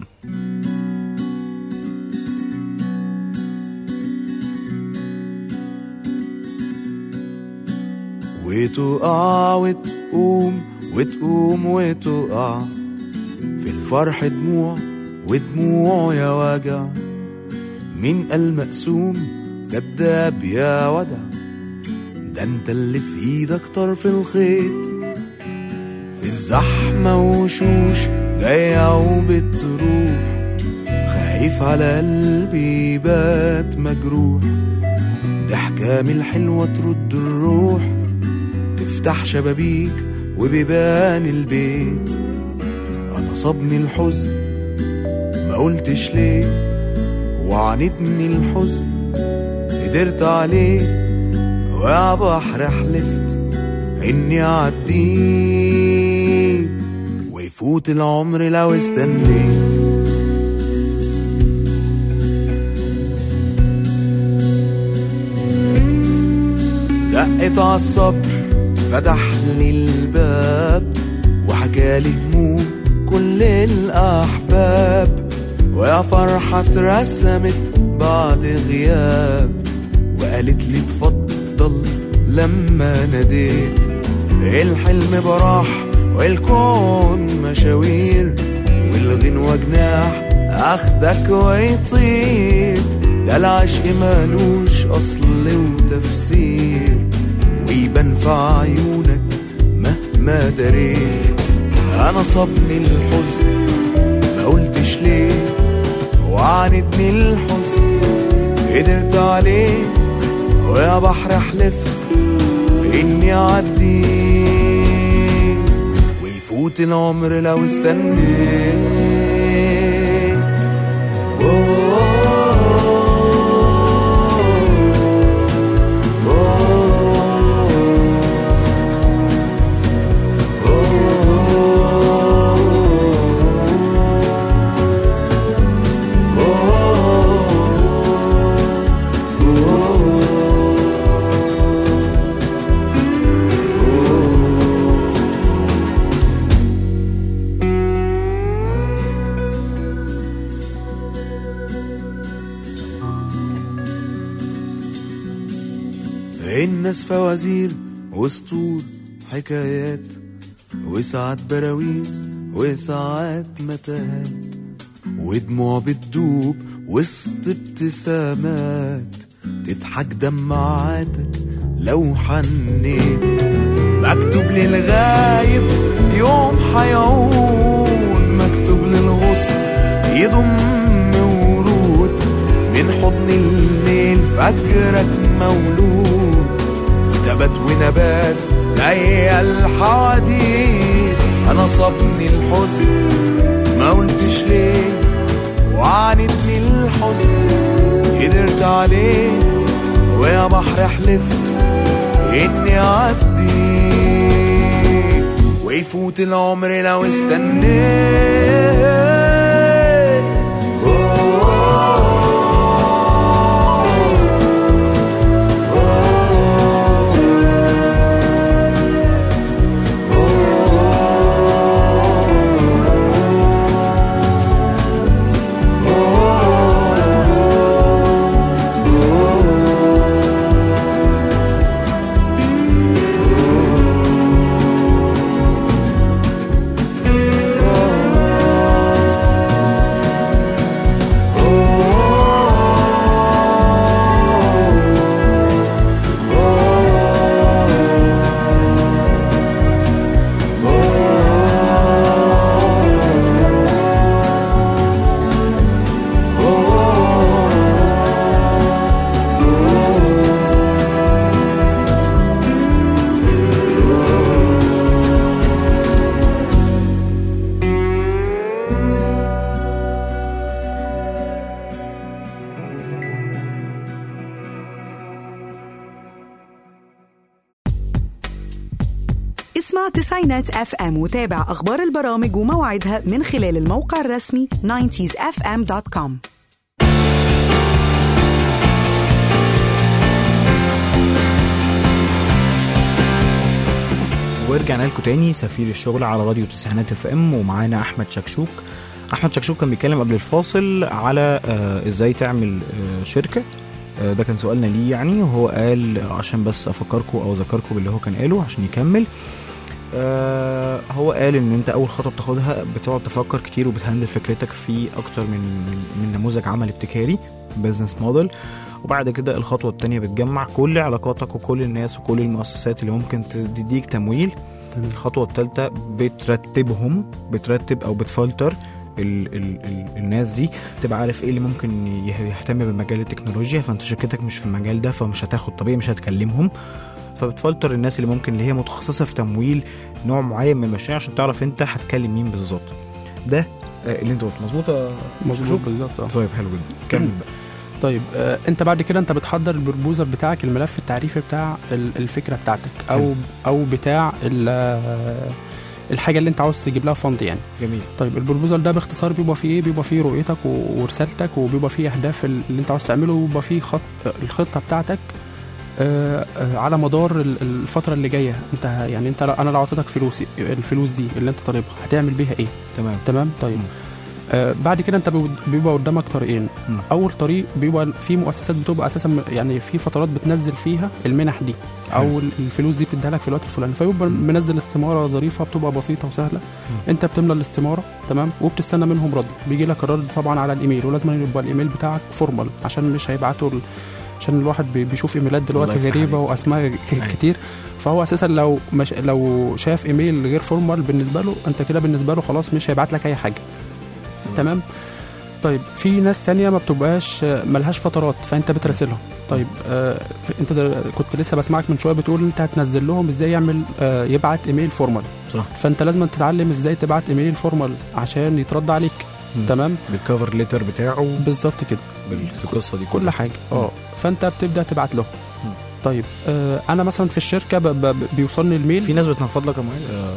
S11: وتقع وتقوم وتقوم وتقع، في الفرح دموع ودموع يا وجع، مين قال مقسوم كداب يا ودع، ده انت اللي في ايدك طرف الخيط، في الزحمة وشوش جاية وبتروح، خايف على قلبي بات مجروح، ضحكة الحلوة ترد الروح، تفتح شبابيك وبيبان البيت، انا صابني الحزن ما قلتش ليه، وعانتني الحزن قدرت عليه، ويا بحر حلفت اني اعديه، ويفوت العمر لو استنيت. دقت عالصبر فتح لي الباب، وحكالي هموم كل الأحباب، ويا فرحة اترسمت بعد غياب، وقالت لي تفضل لما ناديت، الحلم براح والكون مشاوير، والغنوة جناح أخدك ويطير، ده العشق مالوش أصل وتفسير، ويبان في عيونك مهما دريت، أنا صابني الحزن ما قلتش ليه، وعانتني الحزن قدرت عليه، ويا بحر حلفت إني أعديه، ويفوت العمر لو استنيت. الناس فوازير وسطور حكايات، وساعات براويز وساعات متاهات، ودموع بتدوب وسط ابتسامات، تضحك دمعاتك لو حنيت، مكتوب للغايب يوم حيعود، مكتوب للغصن يضم ورود، من حضن الليل فجرك مولود، نبات ونبات جاي الحديث، انا صابني الحزن ما قلتش ليه، وعانتني الحزن قدرت عليه، ويا بحر حلفت اني اعدي، ويفوت العمر لو استنيت.
S9: اسمع تسعينات اف ام وتابع اخبار البرامج ومواعيدها من خلال الموقع الرسمي تسعين اف ام دوت كوم.
S2: ورجعنا لكم تاني سفير الشغل على راديو تسعينات اف ام، ومعانا احمد شكشوك. احمد شكشوك كان بيتكلم قبل الفاصل على آه ازاي تعمل آه شركه. آه ده كان سؤالنا ليه يعني، وهو قال عشان بس افكركم او اذكركم باللي هو كان قاله عشان يكمل. آه هو قال ان انت اول خطوه بتاخدها بتقعد تفكر كتير وبتهندل فكرتك في اكتر من من, من نموذج عمل ابتكاري بيزنس موديل، وبعد كده الخطوه الثانيه بتجمع كل علاقاتك وكل الناس وكل المؤسسات اللي ممكن تديك تمويل. الخطوه الثالثه بترتبهم بترتب او بتفلتر ال ال ال الناس دي، تبقى عارف ايه اللي ممكن يهتم بمجال التكنولوجيا، فانت شركتك مش في المجال ده فمش هتاخد طبيعي مش هتكلمهم، فبتفلتر الناس اللي ممكن اللي هي متخصصه في تمويل نوع معين من المشاريع عشان تعرف انت هتكلم مين بالظبط. ده اللي انت قلت مظبوط
S10: مظبوط بالظبط.
S2: طيب حلو جدا، كمل بقى.
S10: طيب آه انت بعد كده انت بتحضر البروبوزر بتاعك، الملف التعريفي بتاع الفكره بتاعتك او او بتاع الحاجه اللي انت عاوز تجيب لها فند يعني.
S2: جميل.
S10: طيب البروبوزر ده باختصار بيبقى فيه ايه؟ بيبقى فيه رؤيتك ورسالتك، وبيبقى فيه اهداف اللي انت عاوز تعمله، وبيبقى فيه خط الخطه بتاعتك آه آه على مدار الفتره اللي جايه. انت يعني انت انا لو اعطيتك فلوس الفلوس دي اللي انت طالبها هتعمل بيها ايه؟
S2: تمام
S10: تمام. طيب آه بعد كده انت بيبقى قدامك طريقين. م. اول طريق بيبقى في مؤسسات بتبقى اساسا يعني في فترات بتنزل فيها المنح دي او م. الفلوس دي بتديها لك في الوقت الفلاني، فيبقى منزل استماره ظريفه بتبقى بسيطه وسهله. م. انت بتملى الاستماره تمام، وبتستنى منهم رد، بيجي لك الرد طبعا على الايميل، ولازم يبقى الايميل بتاعك فورمال عشان مش هيبعتوا ال... عشان الواحد بيشوف ايميلات دلوقتي غريبه واسماء كتير، فهو اساسا لو مش لو شاف ايميل غير فورمال بالنسبه له انت كده بالنسبه له خلاص مش هيبعت لك اي حاجه. تمام. طيب في ناس تانية ما بتبقاش ملهاش فترات فانت بترسلهم. طيب آه انت كنت لسه بسمعك من شويه بتقول انت هتنزل لهم ازاي يعمل آه يبعت ايميل فورمال،
S2: صح؟
S10: فانت لازم تتعلم ازاي تبعت ايميل فورمال عشان يترد عليك. م. تمام،
S2: بالكفر ليتر بتاعه
S10: بالظبط كده،
S2: بالقصه دي
S10: كل كل حاجه اه فانت بتبدا تبعت له. م. طيب آه انا مثلا في الشركه ب ب بيوصلني الميل.
S2: في ناس بتنفض لك يا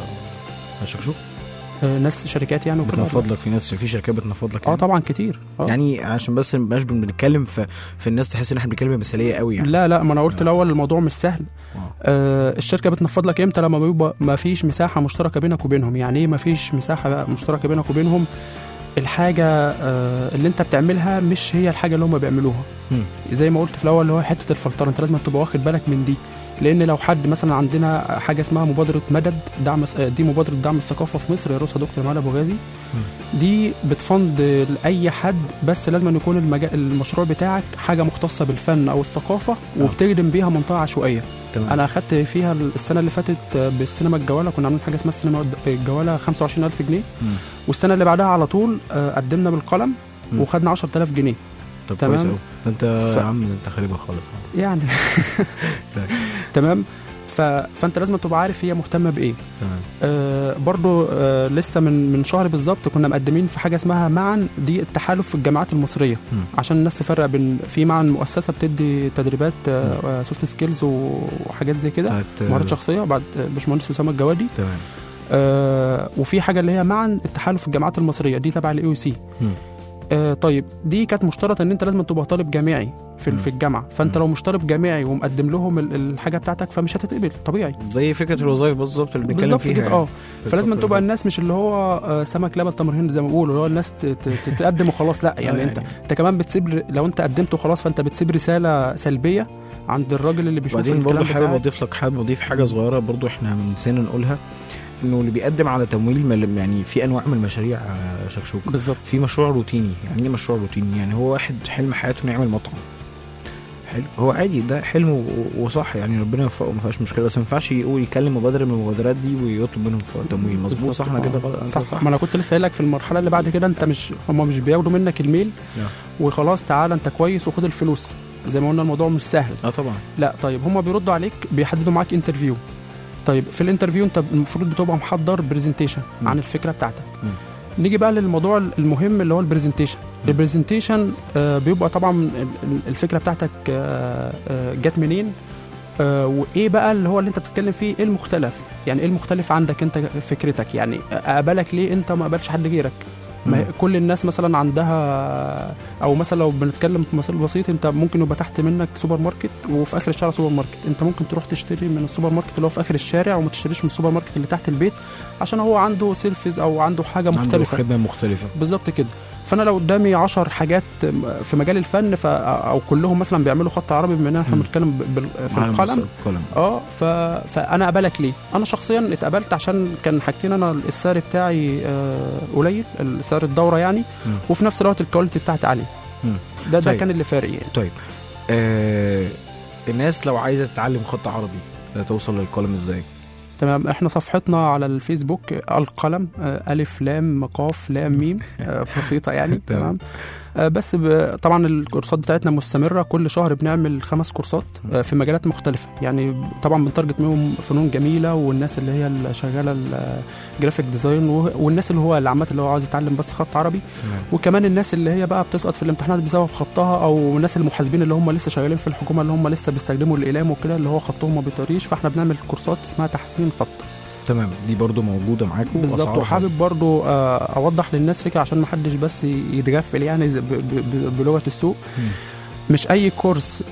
S2: آه شكشوك
S10: آه ناس شركات يعني وكده
S2: بتنفض لك، في ناس في شركات بتنفض لك
S10: اه يعني. طبعا كتير
S2: أوه. يعني عشان بس مبقاش بنتكلم في في الناس تحس ان احنا بنتكلم بمثاليه قوي يعني.
S10: لا لا ما انا قلت آه. الاول الموضوع مش سهل. آه الشركه بتنفض لك امتى؟ لما بيبقى ما فيش مساحه مشتركه بينك وبينهم. يعني ايه ما فيش مساحه مشتركه بينك وبينهم؟ الحاجه آه اللي انت بتعملها مش هي الحاجه اللي هم بيعملوها. م. زي ما قلت في الاول اللي هو حته الفلتره، انت لازم تبقى واخد بالك من دي، لان لو حد مثلا عندنا حاجه اسمها مبادره مدد دعم، دي مبادره دعم الثقافه في مصر يرأسها دكتور مهلا ابو غازي. دي بتفند لاي حد، بس لازم يكون المجال المشروع بتاعك حاجه مختصه بالفن او الثقافه وبتخدم بيها منطقه عشوائيه. تمام. انا اخدت فيها السنه اللي فاتت بالسينما الجواله، كنا عاملين حاجه اسمها السينما الجواله خمسة وعشرين ألف جنيه. م. والسنه اللي بعدها على طول قدمنا بالقلم وخدنا عشرة آلاف جنيه.
S2: طب كويس قوي، انت ف... يا عم انت خريبه خالص
S10: يعني. تمام. ف... فانت لازم تبقى عارف هي مهتمه بايه.
S2: تمام.
S10: آه برضو آه لسه من من شهر بالظبط كنا مقدمين في حاجه اسمها معا، دي التحالف في الجامعات المصريه. م. عشان الناس تفرق بين في معا مؤسسه بتدي تدريبات آه سوفت سكيلز وحاجات زي كده، مهارات شخصيه بعد باشمهندس اسامه الجوادي.
S2: تمام.
S10: آه وفي حاجه اللي هي معا التحالف في الجامعات المصريه، دي تبع الاي او سي. آه طيب دي كانت مشترطه ان انت لازم تبقى طالب جامعي في م. في الجامعه، فانت م. لو مش طالب جامعي ومقدم لهم الحاجه بتاعتك فمش هتتقبل طبيعي،
S2: زي فكره الوظائف بالظبط اللي بنتكلم فيها
S10: اه. فلازم تبقى الناس مش اللي هو آه سمك لبن تمر هند زي ما بيقولوا، اللي هو الناس تتقدم وخلاص، لا يعني انت انت كمان بتسيب، لو انت قدمت وخلاص فانت بتسيب رساله سلبيه عند الراجل اللي بيشوف الكلام
S2: بتاعك. برضه حابب اضيف لك حابب اضيف حاجه صغيره برضه احنا نسينا نقولها، انه اللي بيقدم على تمويل يعني في انواع من المشاريع شكشوك.
S10: بالظبط.
S2: في مشروع روتيني، يعني ايه مشروع روتيني؟ يعني هو واحد حلم حياته انه يعمل مطعم، حلو، هو عادي ده حلمه وصح يعني ربنا يوفقه ما فيهاش مشكله، بس ما ينفعش يقول يكلم مبادره من المبادرات دي ويطلب منهم تمويل. مظبوط صح؟ انا كده غلط؟
S10: صح, صح. ما انا كنت لسه قايل لك في المرحله اللي بعد كده انت مش هم مش بياخدوا منك الميل وخلاص تعالى انت كويس وخد الفلوس زي ما قلنا، الموضوع مش سهل.
S2: اه طبعا.
S10: لا طيب هم بيردوا عليك بيحددوا معاك انترفيو. طيب في الانترفيو انت المفروض بتبقى محضر برزنتيشن عن الفكره بتاعتك. م. نيجي بقى للموضوع المهم اللي هو البرزنتيشن. البرزنتيشن آه بيبقى طبعا الفكره بتاعتك آه آه جت منين، آه وايه بقى اللي هو اللي انت بتتكلم فيه، ايه المختلف، يعني ايه المختلف عندك انت فكرتك، يعني اقبلك ليه انت ما قبلش حد غيرك. ما كل الناس مثلا عندها، او مثلا لو بنتكلم في مثال بسيط، انت ممكن يبقى تحت منك سوبر ماركت وفي اخر الشارع سوبر ماركت، انت ممكن تروح تشتري من السوبر ماركت اللي هو في اخر الشارع وما تشتريش من السوبر ماركت اللي تحت البيت عشان هو عنده سيرفيس او عنده حاجه مختلفه،
S2: عنده خدمه مختلفه.
S10: بالظبط كده. فانا لو قدامي عشر حاجات في مجال الفن ف... او كلهم مثلا بيعملوا خط عربي، بما ان احنا بنتكلم ب... في القلم اه ف... فانا اقبلك ليه؟ انا شخصيا اتقبلت عشان كان حاجتين، انا السعر بتاعي آه قليل، سعر الدوره يعني، مم. وفي نفس الوقت الكواليتي بتاعتي عاليه. مم. ده ده طيب. كان اللي فارق يعني.
S2: طيب آه الناس لو عايزه تتعلم خط عربي توصل للقلم ازاي؟
S10: تمام، احنا صفحتنا على الفيسبوك القلم، الف لام قاف لام ميم، بسيطه يعني. تمام. بس طبعا الكورسات بتاعتنا مستمره، كل شهر بنعمل خمس كورسات في مجالات مختلفه، يعني طبعا بنتارجت منهم فنون جميله والناس اللي هي اللي شغاله الجرافيك ديزاين، والناس اللي هو العامات اللي هو عايز يتعلم بس خط عربي، وكمان الناس اللي هي بقى بتسقط في الامتحانات بسبب خطها، او الناس المحاسبين اللي هم لسه شغالين في الحكومه اللي هم لسه بيستخدموا الاقلام وكده اللي هو خطهم ما بيطريش، فاحنا بنعمل كورسات اسمها تحسين خط.
S2: تمام، دي برضو موجوده معاكم
S10: بالظبط. وحابب برضو اوضح للناس فكره عشان ما حدش بس يتغفل يعني بلغه السوق. م. مش اي كورس،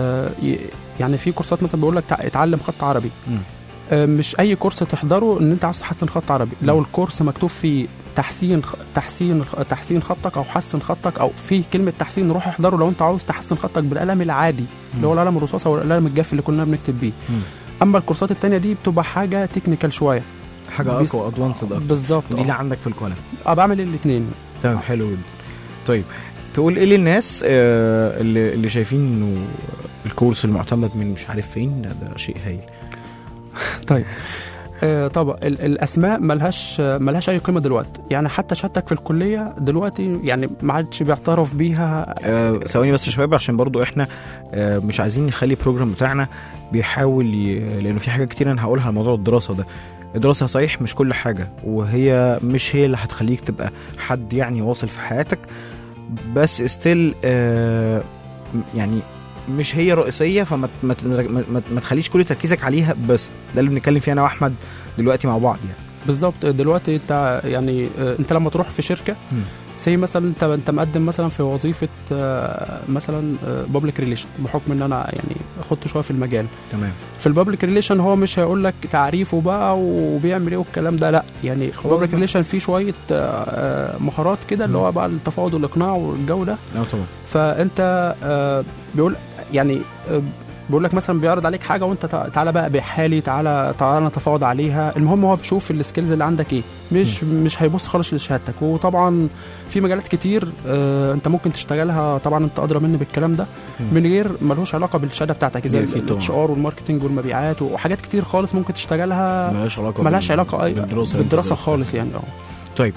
S10: يعني في كورسات مثلا بيقول لك اتعلم خط عربي، م. مش اي كورس تحضره ان انت عاوز تحسن خط عربي. م. لو الكورس مكتوب فيه تحسين تحسين تحسين خطك او حسن خطك او في كلمه تحسين، روح احضره لو انت عاوز تحسن خطك بالقلم العادي اللي هو القلم الرصاص او القلم الجاف اللي كنا بنكتب بيه. م. اما الكورسات التانية دي بتبقى حاجه تكنيكال شويه،
S2: حاجه اقوى ادفانسد اكتر.
S10: بالظبط.
S2: دي اللي عندك في القلم؟
S10: اه بعمل الاثنين.
S2: تمام، حلو جدا. طيب تقول ايه للناس آه اللي اللي شايفين انه الكورس المعتمد من مش عارف فين، ده شيء هايل.
S10: طيب آه طبعا الاسماء ملهاش ملهاش اي قيمه دلوقتي، يعني حتى شهادتك في الكليه دلوقتي يعني ما عادش بيعترف بيها.
S2: ثواني آه بس يا شباب، عشان برضو احنا آه مش عايزين نخلي البروجرام بتاعنا بيحاول ي... لانه في حاجه كتير انا هقولها على موضوع الدراسه ده. الدراسه صحيح مش كل حاجه، وهي مش هي اللي هتخليك تبقى حد يعني واصل في حياتك، بس استيل آه يعني مش هي رئيسيه، فما ما, ما, ما تخليش كل تركيزك عليها. بس ده اللي بنتكلم فيه انا واحمد دلوقتي مع بعض يعني.
S10: بالظبط. دلوقتي انت يعني انت لما تروح في شركه م. زي مثلا انت انت مقدم مثلا في وظيفه مثلا بابليك ريليشن، بحكم ان انا يعني خدت شويه في المجال.
S2: تمام.
S10: في البابليك ريليشن هو مش هيقول لك تعريفه بقى وبيعمل ايه والكلام ده، لا يعني البابليك ريليشن فيه شويه مهارات كده اللي هو بقى التفاوض والاقناع والجو ده.
S2: اه طبعا.
S10: فانت بيقول يعني بيقول لك مثلا بيعرض عليك حاجه وانت تعالى بقى بحالي، تعالى تعالى نتفاوض عليها. المهم هو بيشوف السكيلز اللي عندك ايه، مش م. مش هيبص خالص لشهادتك. وطبعا في مجالات كتير آه انت ممكن تشتغلها، طبعا انت ادرى مني بالكلام ده، م. من غير ملوش علاقه بالشهاده بتاعتك، زي الاتش ار والماركتنج والمبيعات وحاجات كتير خالص ممكن تشتغلها
S2: ملهاش علاقه
S10: ملهاش علاقه اي بالدراسه, بالدراسة خالص يعني. اه
S2: طيب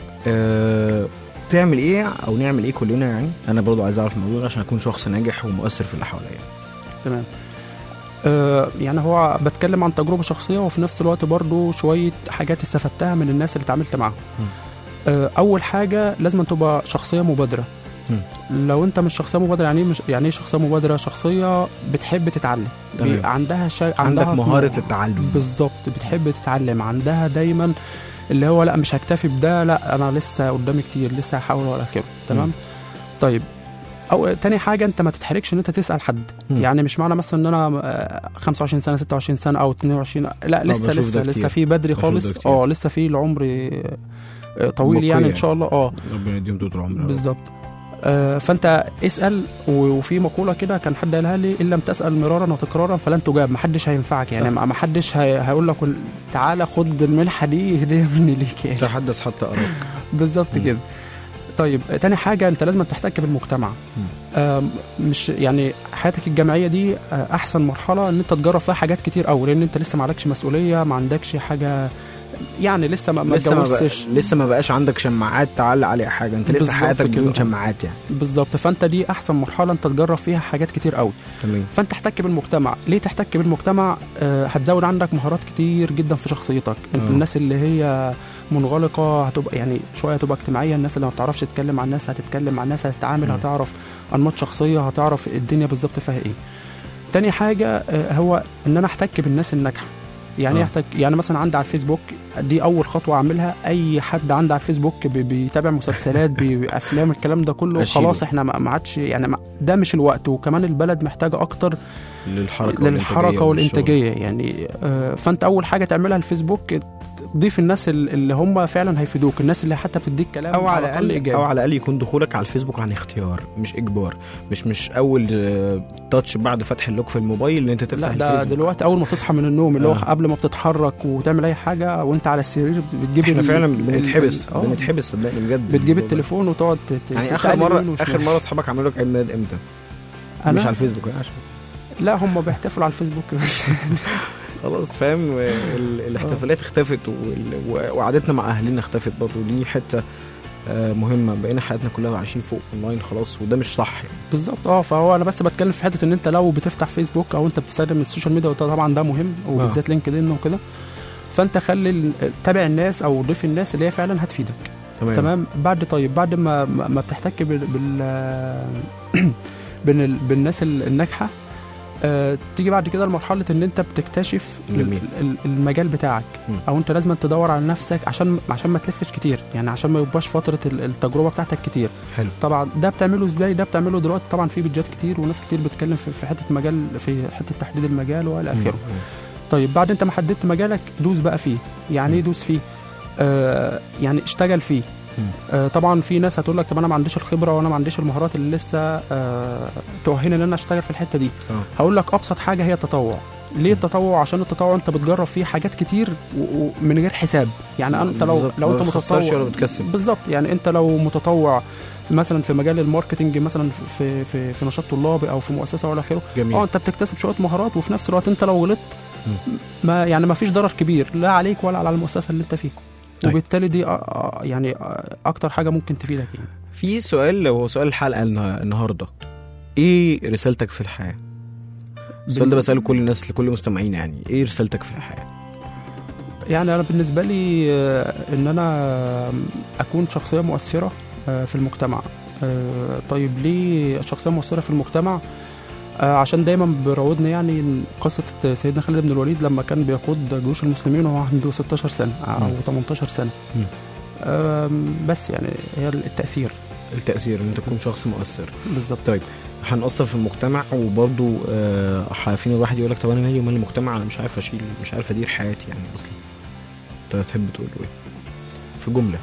S2: آه تعمل ايه او نعمل ايه كلنا يعني؟ انا برضو عايز اعرف الموضوع عشان اكون شخص ناجح ومؤثر في اللي حواليا.
S10: تمام. آه يعني هو بتكلم عن تجربة شخصية، وفي نفس الوقت برضو شوية حاجات استفدتها من الناس اللي اتعاملت معاهم. آه أول حاجة لازم تبقى شخصية مبادرة. م. لو أنت مش شخصية مبادرة، يعني مش يعني ايه شخصية مبادرة؟ شخصية بتحب تتعلم، عندها شا...
S2: عندك مهارة التعلم.
S10: بالظبط، بتحب تتعلم، عندها دايما اللي هو لا مش هكتفي بده، لا أنا لسه قدامي كتير، لسه هحاول ولا كده. تمام. م. طيب او تاني حاجه انت ما تتحركش ان انت تسال حد. م. يعني مش معنى مثلا ان انا خمسة وعشرين سنه ستة وعشرين سنه او اتنين وعشرين، لا لسه لسه لسه في بدري خالص. اه لسه في العمر طويل يعني ان شاء الله. اه
S2: ربنا يديم طول العمر.
S10: بالظبط. آه فانت اسال، وفي مقوله كده كان حد قالها لي، ان لم تسال مرارا وتكرارا فلن تجاب. ما حدش هينفعك يعني، ما حدش هي هيقول لك تعالى خد الملحه دي هديه مني ليك يعني.
S2: تحدث حتى اراك.
S10: بالظبط كده. طيب تاني حاجة انت لازم تحتك بالمجتمع. مش يعني حياتك الجامعية دي احسن مرحلة ان انت تجرب فيها حاجات كتير قوي، لان انت لسه ما عندكش مسؤولية، ما عندكش حاجة يعني، لسه ما
S2: لسه ما بقاش لسه ما بقاش عندك شماعات تعلق عليها حاجة، انت لسه حياتك بدون شماعات يعني.
S10: بالظبط. فانت دي احسن مرحلة انت تجرب فيها حاجات كتير قوي.
S2: تمام.
S10: فانت تحتك بالمجتمع. ليه تحتك بالمجتمع؟ آه هتزود عندك مهارات كتير جدا في شخصيتك. انت الناس اللي هي منغلقة هتبقى يعني شوية هتبقى اجتماعية، الناس اللي ما بتعرفش تتكلم مع الناس هتتكلم مع الناس، هتتعامل، م. هتعرف انماط شخصية، هتعرف الدنيا بالظبط فيها ايه. تاني حاجه آه، هو ان انا احتك بالناس الناجحه. يعني
S2: آه.
S10: ايه احتك؟ يعني مثلا عندي على الفيسبوك، دي اول خطوه اعملها. اي حد عندي على الفيسبوك بي- بيتابع مسلسلات بافلام الكلام ده كله،
S2: أشيله.
S10: خلاص احنا ما ما عادش يعني ما- ده مش الوقت. وكمان البلد محتاجه اكتر
S2: للحركه
S10: للحركه والانتاجيه يعني. آه، فانت اول حاجه تعملها الفيسبوك، تضيف الناس ال- اللي هم فعلا هيفيدوك، الناس اللي حتى بتديك كلام
S2: او على الاقل
S10: إيجابي.
S2: او على الاقل يكون دخولك على الفيسبوك عن اختيار مش اجبار، مش مش اول آه، تاتش بعد فتح اللوك في الموبايل ان انت تفتح
S10: لا ده
S2: الفيسبوك.
S10: دلوقتي اول ما تصحى من النوم اللي هو
S2: آه.
S10: قبل ما بتتحرك وتعمل اي حاجه وانت على السرير بتجيب
S2: احنا
S10: ال-
S2: فعلا
S10: ال-
S2: بنتحبس
S10: آه.
S2: بنتحبس صدقني بجد.
S10: بتجيب
S2: الموضوع ده.
S10: التليفون وتقعد ت- ت-
S2: يعني اخر
S10: تقلب
S2: مره
S10: يمين وشمال.
S2: اخر مره اصحابك عملوا لك عيد ميلاد امتى؟
S10: أنا؟
S2: مش على الفيسبوك يعني عشان
S10: لا هم بيحتفلوا على الفيسبوك بس.
S2: خلاص فاهم. ال- الاحتفالات اختفت وال- و- وقعدتنا مع اهلنا اختفت برضه. دي حته آه، مهمه. بقينا حياتنا كلها عايشين فوق اونلاين خلاص، وده مش صح.
S10: بالظبط. اه فهو انا بس بتكلم في حته ان انت لو بتفتح فيسبوك او انت بتستخدم السوشيال ميديا، وده طبعا ده مهم، وبالذات لينكد ان وكده. فانت خلي ال- تابع الناس او ضيف الناس اللي هي فعلا هتفيدك.
S2: تمام.
S10: تمام. بعد طيب بعد ما ما ما بتحتك بال, بال بين ال- بالناس ال- الناجحه، آه، تيجي بعد كده لمرحله ان انت بتكتشف
S2: جميل.
S10: ال- المجال بتاعك.
S2: م.
S10: او انت لازم تدور على نفسك عشان عشان ما تلفش كتير، يعني عشان ما يبقاش فتره ال- التجربه بتاعتك كتير.
S2: حلو.
S10: طبعا ده بتعمله ازاي؟ ده بتعمله دلوقتي طبعا في بيدجات كتير وناس كتير بتتكلم في في حته مجال، في حته تحديد المجال والى اخره. طيب بعد انت ما حددت مجالك، دوس بقى فيه. يعني ايه دوس فيه؟ آه يعني اشتغل فيه. آه طبعا في ناس هتقول لك طب انا ما عنديش الخبره وانا ما عنديش المهارات اللي لسه آه تؤهلني ان انا اشتغل في الحته دي.
S2: آه.
S10: هقول لك ابسط حاجه هي التطوع. ليه التطوع؟ عشان التطوع انت بتجرب فيه حاجات كتير و- ومن غير حساب. يعني انت لو
S2: بالظبط.
S10: لو
S2: ما
S10: انت
S2: بتخسرش
S10: متطوع
S2: ولا بتكسب.
S10: بالظبط. يعني انت لو متطوع مثلا في مجال الماركتنج مثلا في في في نشاط طلابي او في مؤسسه ولا اخره،
S2: جميل.
S10: اه انت بتكتسب شويه مهارات، وفي نفس الوقت انت لو غلطت ما يعني ما فيش ضرر كبير لا عليك ولا على المؤسسه اللي انت فيها.
S2: طيب.
S10: وبالتالي دي آه، آه، يعني آه، اكتر حاجه ممكن تفيدك يعني.
S2: في سؤال، هو سؤال الحلقه النا- النهارده، ايه رسالتك في الحياه؟ السؤال ده بساله كل الناس، لكل مستمعين يعني. ايه رسالتك في الحياه؟
S10: يعني انا بالنسبه لي آه، ان انا اكون شخصيه مؤثره آه، في المجتمع. آه، طيب ليه شخصيه مؤثره في المجتمع؟ آه، عشان دايما بيراودنا يعني قصه سيدنا خالد بن الوليد لما كان بيقود جيوش المسلمين وهو عنده ستاشر سنه او
S2: م.
S10: تمنتاشر سنه.
S2: م.
S10: آم، بس يعني هي التاثير.
S2: التاثير، ان انت تكون شخص مؤثر.
S10: بالظبط.
S2: طيب هنأثر في المجتمع، وبرضه آه حافين الواحد يقول لك طب انا مالي ومال المجتمع، انا مش عارف اشيل، مش عارف ادير حياتي يعني اصلا. انت تحب تقول ايه في جمله؟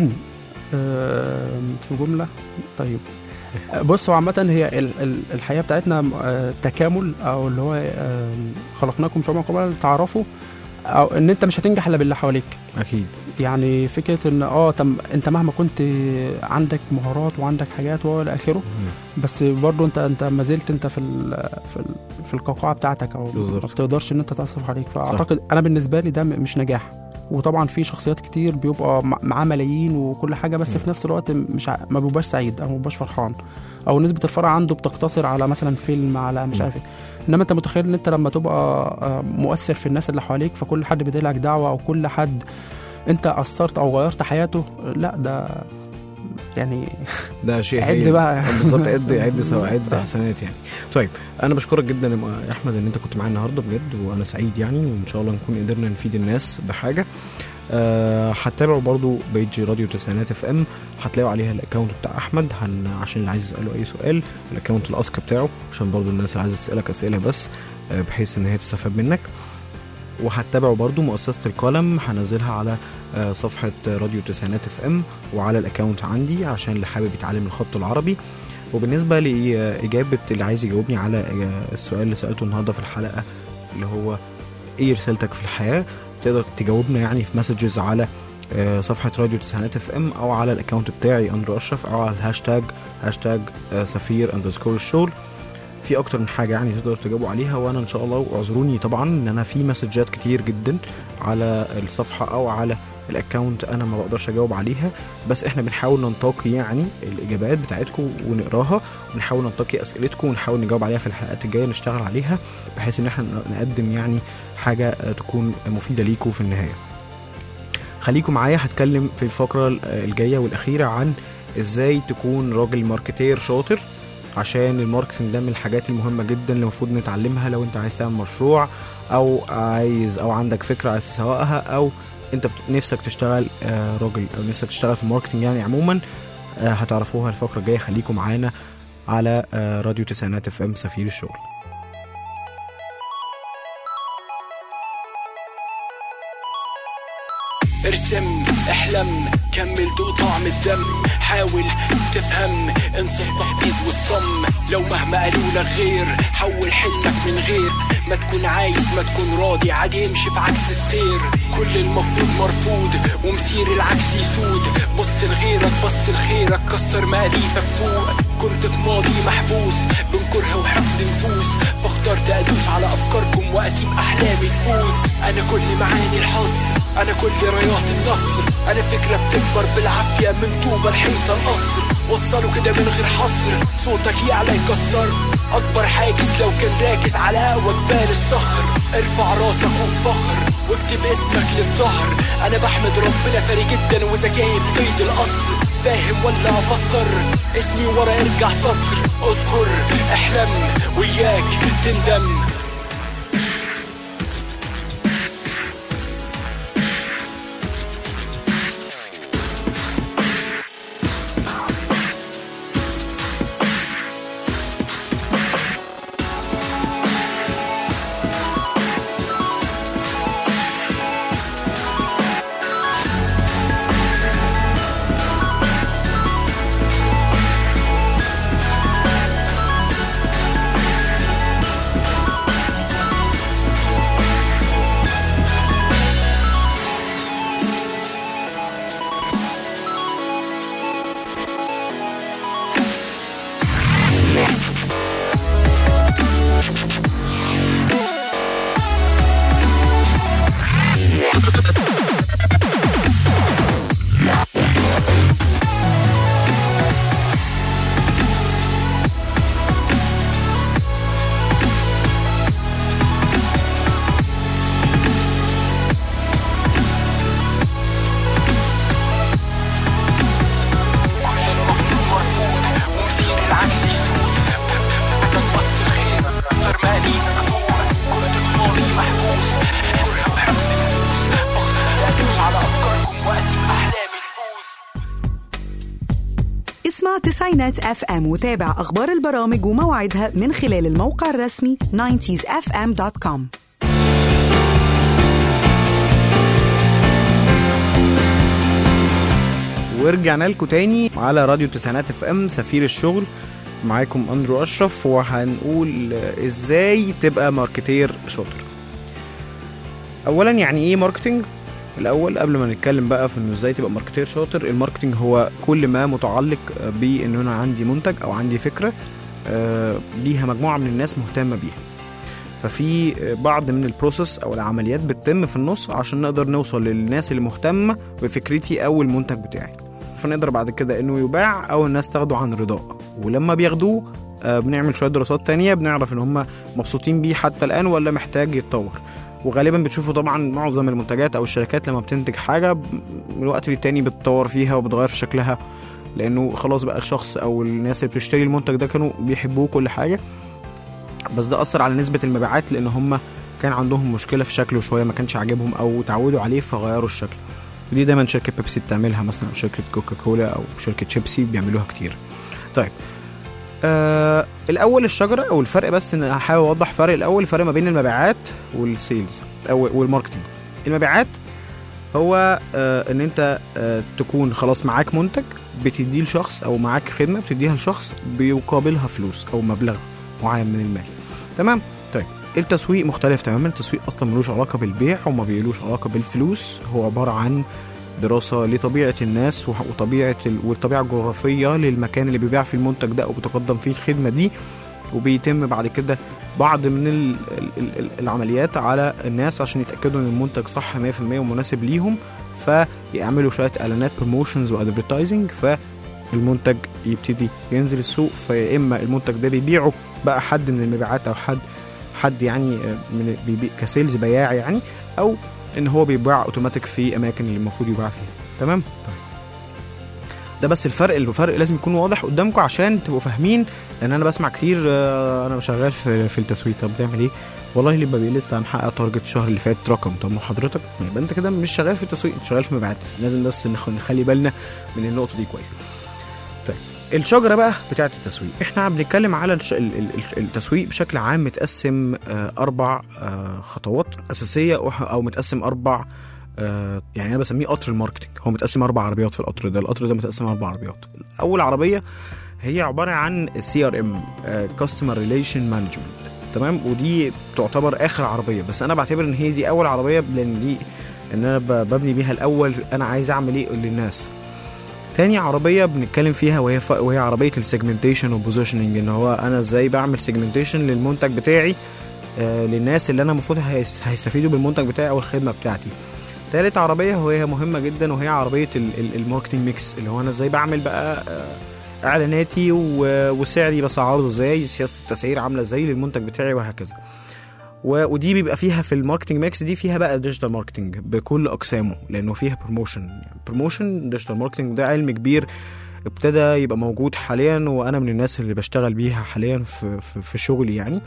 S10: آم، في جمله. طيب بص، هو عامة هي ال- ال- الحياة بتاعتنا آه، تكامل، او اللي هو آم، خلقناكم شعوبا وقبائل تعرفوا، او ان انت مش هتنجح الا باللي حواليك.
S2: اكيد.
S10: يعني فكرة ان اه تم انت مهما كنت عندك مهارات وعندك حاجات والى اخره، بس برضو انت انت ما زلت انت في ال في ال في القوقعة بتاعتك، او
S2: بالظبط.
S10: ما بتقدرش ان انت تصرف عليك. فاعتقد انا بالنسبة لي ده م- مش نجاح. وطبعا في شخصيات كتير بيبقى مع- معاه ملايين وكل حاجه، بس في نفس الوقت مش ع... ما بيبقاش سعيد او ما بيبقاش فرحان، او نسبه الفرح عنده بتقتصر على مثلا فيلم، على مش عارف ايه. انما انت متخيل ان انت لما تبقى آه، مؤثر في الناس اللي حواليك، فكل حد بيديلك دعوه، او كل حد انت اثرت او غيرت حياته، لا ده يعني
S2: ده شيء
S10: عد
S2: هايل.
S10: بقى.
S2: بالظبط. عد عد سوا،
S10: بالظبط.
S2: عد حسنات يعني. طيب انا بشكرك جدا يا احمد ان انت كنت معايا النهارده بجد، وانا سعيد يعني، وان شاء الله نكون قدرنا نفيد الناس بحاجه. أه هتتابعوا برضو بيج راديو تسعينات اف ام، هتلاقوا عليها الاكونت بتاع احمد، هن عشان اللي عايز يساله اي سؤال، الاكونت الاسك بتاعه، عشان برضو الناس اللي عايزه تسالك اسئله بس أه بحيث ان هي تستفاد منك. وهتتابعوا برضو مؤسسة القلم، هنزلها على أه صفحة راديو تسعينات اف ام وعلى الاكونت عندي، عشان اللي حابب يتعلم الخط العربي. وبالنسبة لإجابة اللي عايز يجاوبني على السؤال اللي سألته النهاردة في الحلقة، اللي هو ايه رسالتك في الحياة، تقدر تجاوبنا يعني في مسجز على صفحة راديو تسعينات اف ام، او على الاكونت بتاعي اندرو اشرف، او على الهاشتاج هاشتاج سفير اندرسكور الشغل. في اكتر من حاجة يعني تقدر تجاوبوا عليها، وانا ان شاء الله، واعذروني طبعا ان انا في مسجات كتير جدا على الصفحة او على الاكونت انا ما بقدرش اجاوب عليها، بس احنا بنحاول ننتقي يعني الاجابات بتاعتكم ونقراها، ونحاول ننتقي اسئلتكم ونحاول نجاوب عليها في الحلقات الجايه، نشتغل عليها بحيث ان احنا نقدم يعني حاجه تكون مفيده ليكم في النهايه. خليكم معايا، هتكلم في الفقره الجايه والاخيره عن ازاي تكون راجل ماركتير شاطر عشان الماركتنج ده من الحاجات المهمة جدا اللي المفروض نتعلمها لو انت عايز تعمل مشروع او عايز او عندك فكرة عايز تسوقها او انت نفسك تشتغل راجل او نفسك تشتغل في الماركتنج يعني عموما. هتعرفوها الفقرة الجاية. خليكم معانا على راديو تسعينات اف ام سفير الشغل.
S12: ارسم احلم كمل دوق طعم الدم حاول تفهم انسى التحفيز والصم لو مهما قالوا لك غير حول حلمك من غير ما تكون عايز ما تكون راضي عادي امشي في عكس السير كل المفروض مرفوض ومسير العكس يسود بص لغيرك بص لخيرك كسر مقاديفك فوق كنت في ماضي محبوس بين كره وحفظ نفوس فاخترت ادوس على افكاركم واسيب احلامي تفوز انا كل معاني الحظ انا كل رايات النصر انا فكرة بتكبر بالعافية من طوبة الحيطة القصر وصلوا كده من غير حصر صوتك يعلى يكسر اكبر حاجز لو كان راكز على اقوى جبال الصخر ارفع راسك وفخر واكتب اسمك للظهر انا بحمد ربنا ثري جدا وذكائي في قيد الاصل فاهم ولا افسر اسمي ورا ارجع سطر اذكر احلم وياك تندم
S9: اسمع تسعينات اف ام وتابع اخبار البرامج ومواعيدها من خلال الموقع الرسمي تسعين اف ام دوت كوم.
S2: ورجعنا لكم تاني على راديو تسعينات اف ام سفير الشغل. معاكم اندرو اشرف وهنقول ازاي تبقى ماركتير شاطر. اولا يعني ايه ماركتينج؟ الاول قبل ما نتكلم بقى في انه ازاي تبقى ماركتير شاطر، الماركتينج هو كل ما متعلق بان انا عندي منتج او عندي فكره ليها مجموعه من الناس مهتمه بيها، ففي بعض من البروسيس او العمليات بتتم في النص عشان نقدر نوصل للناس اللي مهتمه بفكرتي او المنتج بتاعي، فنقدر بعد كده انه يباع او الناس تاخده عن رضاء. ولما بياخدوه بنعمل شويه دراسات تانية بنعرف ان هم مبسوطين بيه حتى الان ولا محتاج يتطور. وغالبا بتشوفوا طبعا معظم المنتجات او الشركات لما بتنتج حاجه من الوقت للتاني بتطور فيها وبتغير في شكلها، لانه خلاص بقى الشخص او الناس اللي بتشتري المنتج ده كانوا بيحبوه كل حاجه، بس ده اثر على نسبه المبيعات لان هم كان عندهم مشكله في شكله شويه ما كانش عاجبهم او تعودوا عليه فغيروا الشكل. دي دايما شركه بيبسي بتعملها مثلا، شركه كوكا كولا او شركه شيبسي بيعملوها كتير. طيب آه الاول الشجره او الفرق، بس ان هحاول اوضح فرق الاول الفرق ما بين المبيعات والسيلز او والماركتنج. المبيعات هو آه ان انت آه تكون خلاص معاك منتج بتديه لشخص او معاك خدمه بتديها لشخص بيقابلها فلوس او مبلغ معين من المال. تمام. طيب التسويق مختلف تماما، التسويق اصلا ملوش علاقه بالبيع وما بيلوش علاقه بالفلوس، هو عباره عن دراسة لطبيعة الناس وطبيعة والطبيعة الجغرافية للمكان اللي بيبيع فيه المنتج ده أو بتقدم فيه الخدمة دي، وبيتم بعد كده بعض من العمليات على الناس عشان يتأكدوا ان المنتج صح مية في المية ومناسب ليهم، فيعملوا شوية اعلانات بروموشنز وادفرتايزنج، فالمنتج يبتدي ينزل السوق. فيا اما المنتج ده بيبيعه بقى حد من المبيعات او حد حد يعني من بيبيع كسيلز بياع يعني، او ان هو بيباع اوتوماتيك في اماكن اللي المفروض يباع فيها. تمام. طيب ده بس الفرق الفرق لازم يكون واضح قدامكم عشان تبقوا فاهمين. لان انا بسمع كتير آه انا شغال في في التسويق، طب بتعمل ايه؟ والله اللي بقى لسه هنحقق تارجت الشهر اللي فات رقم. طب ما حضرتك يبقى انت كده مش شغال في التسويق، انت شغال في مبيعات. لازم بس نخلي بالنا من النقطه دي كويس. طيب الشجره بقى بتاعه التسويق، احنا بنتكلم على التسويق بشكل عام متقسم اربع خطوات اساسيه، او متقسم اربع يعني انا بسميه قطر الماركتنج. هو متقسم اربع عربيات في القطر ده. القطر ده متقسم اربع عربيات. اول عربيه هي عباره عن سي ار ام كاستمر ريليشن مانجمنت، تمام؟ ودي تعتبر اخر عربيه، بس انا بعتبر ان هي دي اول عربيه لان دي ان انا ببني بيها الاول انا عايز اعمل ايه للناس. تاني عربيه بنتكلم فيها وهي ف... وهي عربيه السيجمنتيشن والبوزيشننج، ان هو انا ازاي بعمل سيجمنتيشن للمنتج بتاعي آه للناس اللي انا المفروض هيس... هيستفيدوا بالمنتج بتاعي او الخدمه بتاعتي. تالت عربيه وهي مهمه جدا وهي عربيه ال... ال... الماركتنج ميكس، اللي هو انا ازاي بعمل بقى آه اعلاناتي و... وسعري بسعره ازاي، سياسه التسعير عامله ازاي للمنتج بتاعي وهكذا. ودي بيبقى فيها في الماركتنج ميكس دي فيها بقى ديجيتال ماركتنج بكل اقسامه، لانه فيها بروموشن. يعني بروموشن ديجيتال ماركتنج ده علم كبير ابتدى يبقى موجود حاليا، وانا من الناس اللي بشتغل بيها حاليا في في, في شغلي يعني.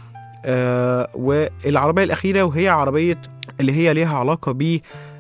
S2: آه والعربيه الاخيره وهي عربيه اللي هي ليها علاقه ب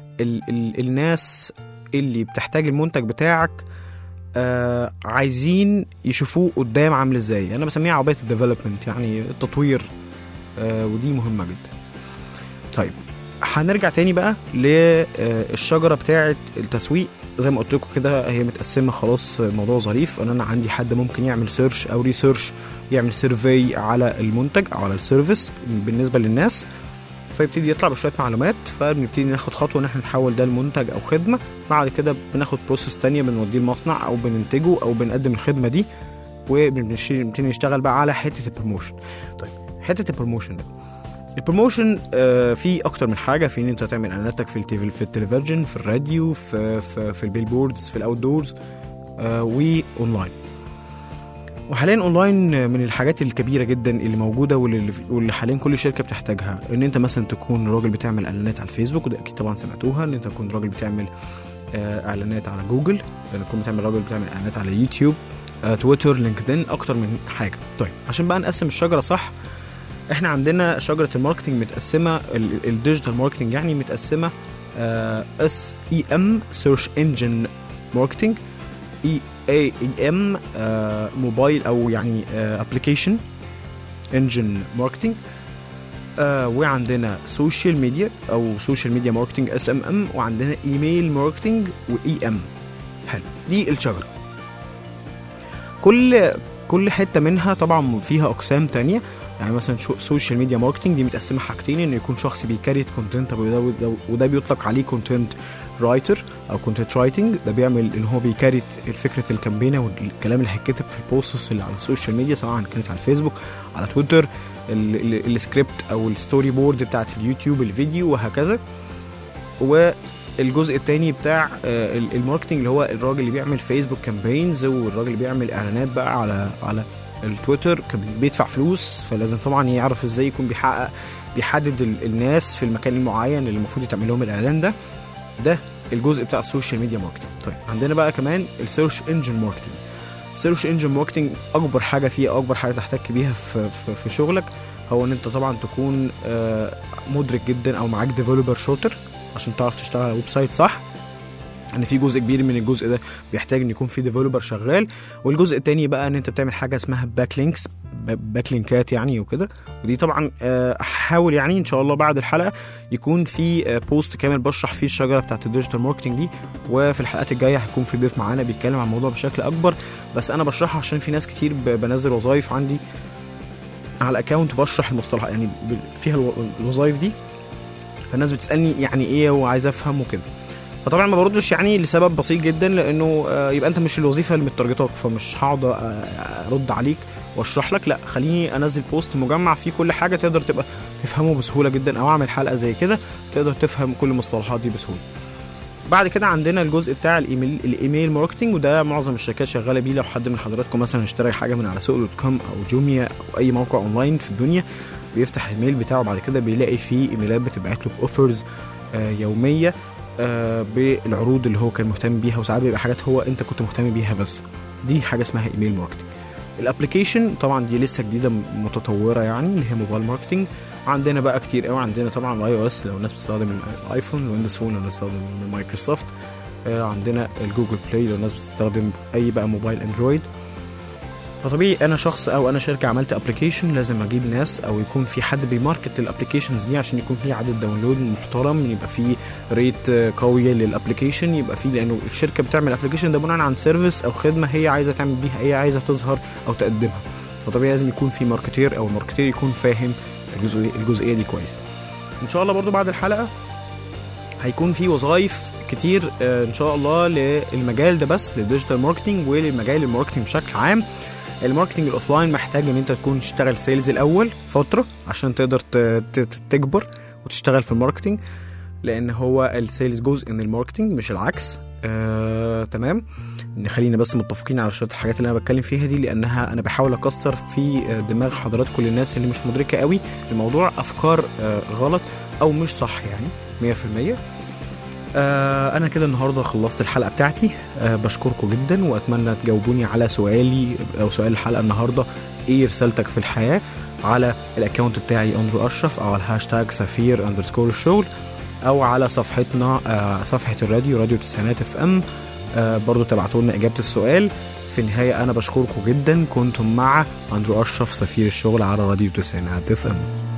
S2: الناس اللي بتحتاج المنتج بتاعك آه عايزين يشوفوه قدام عامل ازاي. انا بسميها عربيه الديفلوبمنت، يعني التطوير، آه ودي مهمة جدا. طيب هنرجع تاني بقى للشجرة بتاعة التسويق. زي ما قلت لكم كده هي متقسمة خلاص، الموضوع ظريف. ان انا عندي حد ممكن يعمل سيرش او ريسيرش، يعمل سيرفي على المنتج او على السيرفيس بالنسبة للناس، فيبتدي يطلع بشوية معلومات، فبنبتدي ناخد خطوة ان احنا نحول ده لمنتج او خدمة. بعد كده بناخد بروسيس تانية بنوديه المصنع او بننتجه او بنقدم الخدمة دي، وبنبتدي نشتغل بقى على حتة البروموشن. طيب حته البروموشن ده البروموشن آه في اكتر من حاجه. في ان انت تعمل اعلاناتك في التيفل في التلفزيون، في الراديو، في في, في البيلبوردز، في الاوت دورز، آه واونلاين. وحاليا اونلاين من الحاجات الكبيره جدا اللي موجوده واللي, واللي حاليا كل شركه بتحتاجها. ان انت مثلا تكون راجل بتعمل اعلانات على الفيسبوك، وده اكيد طبعا سمعتوها. ان انت تكون راجل بتعمل آه اعلانات على جوجل، ان تكون بتعمل راجل بتعمل اعلانات على يوتيوب، آه تويتر، لينكدين، اكتر من حاجه. طيب عشان بقى نقسم الشجره صح، احنا عندنا شجره الماركتنج متقسمه، الديجيتال ماركتنج يعني متقسمه اس اي ام سيرش انجن ماركتنج، اي اي ام موبايل او يعني ابلكيشن انجن ماركتنج، وعندنا سوشيال ميديا او سوشيال ميديا ماركتنج اس ام ام، وعندنا ايميل ماركتنج واي ام. حلو، دي الشجره. كل كل حته منها طبعا فيها اقسام تانية. يعني مثلا سوشيال ميديا ماركتنج دي متقسمه حاجتين، انه يكون شخص بيكريت كونتنت، وده بيطلق عليه كونتنت رايتر او كونتنت رايتنج. ده بيعمل ان هو بيكريت الفكره الكامبينه والكلام اللي هيتكتب في البوستس اللي على السوشيال ميديا، سواء كانت على الفيسبوك، على تويتر، السكريبت او الستوري بورد بتاعت اليوتيوب، الفيديو وهكذا. والجزء الثاني بتاع الماركتنج اللي هو الراجل اللي بيعمل فيسبوك كامبينز، والراجل اللي بيعمل اعلانات بقى على على التويتر، بيدفع فلوس، فلازم طبعا يعرف ازاي يكون بيحقق بيحدد الناس في المكان المعين اللي المفروض يتعمل لهم الاعلان ده. ده الجزء بتاع السوشيال ميديا ماركتنج. طيب عندنا بقى كمان السيرش انجن ماركتنج. السيرش انجن ماركتنج اكبر حاجه فيه، اكبر حاجه تحتك بيها في, في في شغلك، هو ان انت طبعا تكون مدرك جدا او معاك ديفلوبر شاطر عشان تعرف تشتغل على ويب سايت صح. ان في جزء كبير من الجزء ده بيحتاج ان يكون في ديفلوبر شغال. والجزء الثاني بقى ان انت بتعمل حاجه اسمها باك لينكس، باك لينكات يعني وكده. ودي طبعا احاول يعني ان شاء الله بعد الحلقه يكون في بوست كامل بشرح فيه الشجره بتاعت الديجيتال ماركتنج دي، وفي الحلقات الجايه هيكون في ضيف معانا بيتكلم عن الموضوع بشكل اكبر. بس انا بشرحها عشان في ناس كتير بنزل وظايف عندي على الاكونت بشرح المصطلحات يعني فيها الوظايف دي، فالناس بتسالني يعني ايه وعايز افهم وكده. فطبعا ما بردش يعني لسبب بسيط جدا، لانه يبقى انت مش الوظيفه اللي متارجتاك، فمش هقعد ارد عليك واشرح لك. لا، خليني انزل بوست مجمع فيه كل حاجه تقدر تبقى تفهمه بسهوله جدا، او اعمل حلقه زي كده تقدر تفهم كل المصطلحات دي بسهوله. بعد كده عندنا الجزء بتاع الايميل الايميل ماركتنج، وده معظم الشركات شغاله بيه. لو حد من حضراتكم مثلا اشترى حاجه من على سوق دوت كوم او جوميا او اي موقع اونلاين في الدنيا، بيفتح الايميل بتاعه، بعد كده بيلاقي فيه ايميلات بتبعت له باوفرز يوميه آه بالعروض اللي هو كان مهتم بيها، وساعات بيبقى حاجات هو انت كنت مهتم بيها بس. دي حاجه اسمها ايميل ماركتنج. الابلكيشن طبعا دي لسه جديده متطوره يعني، اللي هي موبايل ماركتنج. عندنا بقى كتير قوي، عندنا طبعا الاي او اس لو الناس بتستخدم الايفون، ويندوز فون لو الناس بتستخدم مايكروسوفت، آه عندنا الجوجل بلاي لو الناس بتستخدم اي بقى موبايل اندرويد. فطبيعي انا شخص او انا شركه عملت ابلكيشن لازم اجيب ناس او يكون في حد بيماركت للابلكيشنز دي عشان يكون في عدد داونلود محترم، يبقى في ريت قويه للابلكيشن، يبقى في، لانه الشركه بتعمل ابلكيشن ده بناء عن سيرفيس او خدمه هي عايزه تعمل بيها، هي عايزه تظهر او تقدمها. فطبيعي لازم يكون في ماركتير او الماركتير يكون فاهم الجزئيه الجزئيه دي كويس. ان شاء الله برضو بعد الحلقه هيكون في وظائف كتير ان شاء الله للمجال ده، بس للديجيتال ماركتنج وللمجال الماركتنج بشكل عام. الماركتنج الاوفلاين محتاج ان انت تكون تشتغل سيلز الاول فتره عشان تقدر تكبر وتشتغل في الماركتنج، لان هو السيلز جزء من الماركتنج مش العكس. آه، تمام. خلينا بس متفقين على شويه الحاجات اللي انا بتكلم فيها دي، لانها انا بحاول اكسر في دماغ حضرات كل الناس اللي مش مدركه قوي الموضوع افكار آه غلط او مش صح يعني مية في المية. آه أنا كده النهاردة خلصت الحلقة بتاعتي. آه بشكركم جدا، وأتمنى تجاوبوني على سؤالي أو سؤال الحلقة النهاردة، إيه رسالتك في الحياة، على الأكاونت بتاعي أندرو أشرف، أو على الهاشتاج سفير أندرسكور الشغل، أو على صفحتنا آه صفحة الراديو راديو تسعينات اف ام. آه برضو تبعتوا لنا إجابة السؤال. في النهاية أنا بشكركم جدا، كنتم مع أندرو أشرف سفير الشغل على راديو تسعينات اف ام.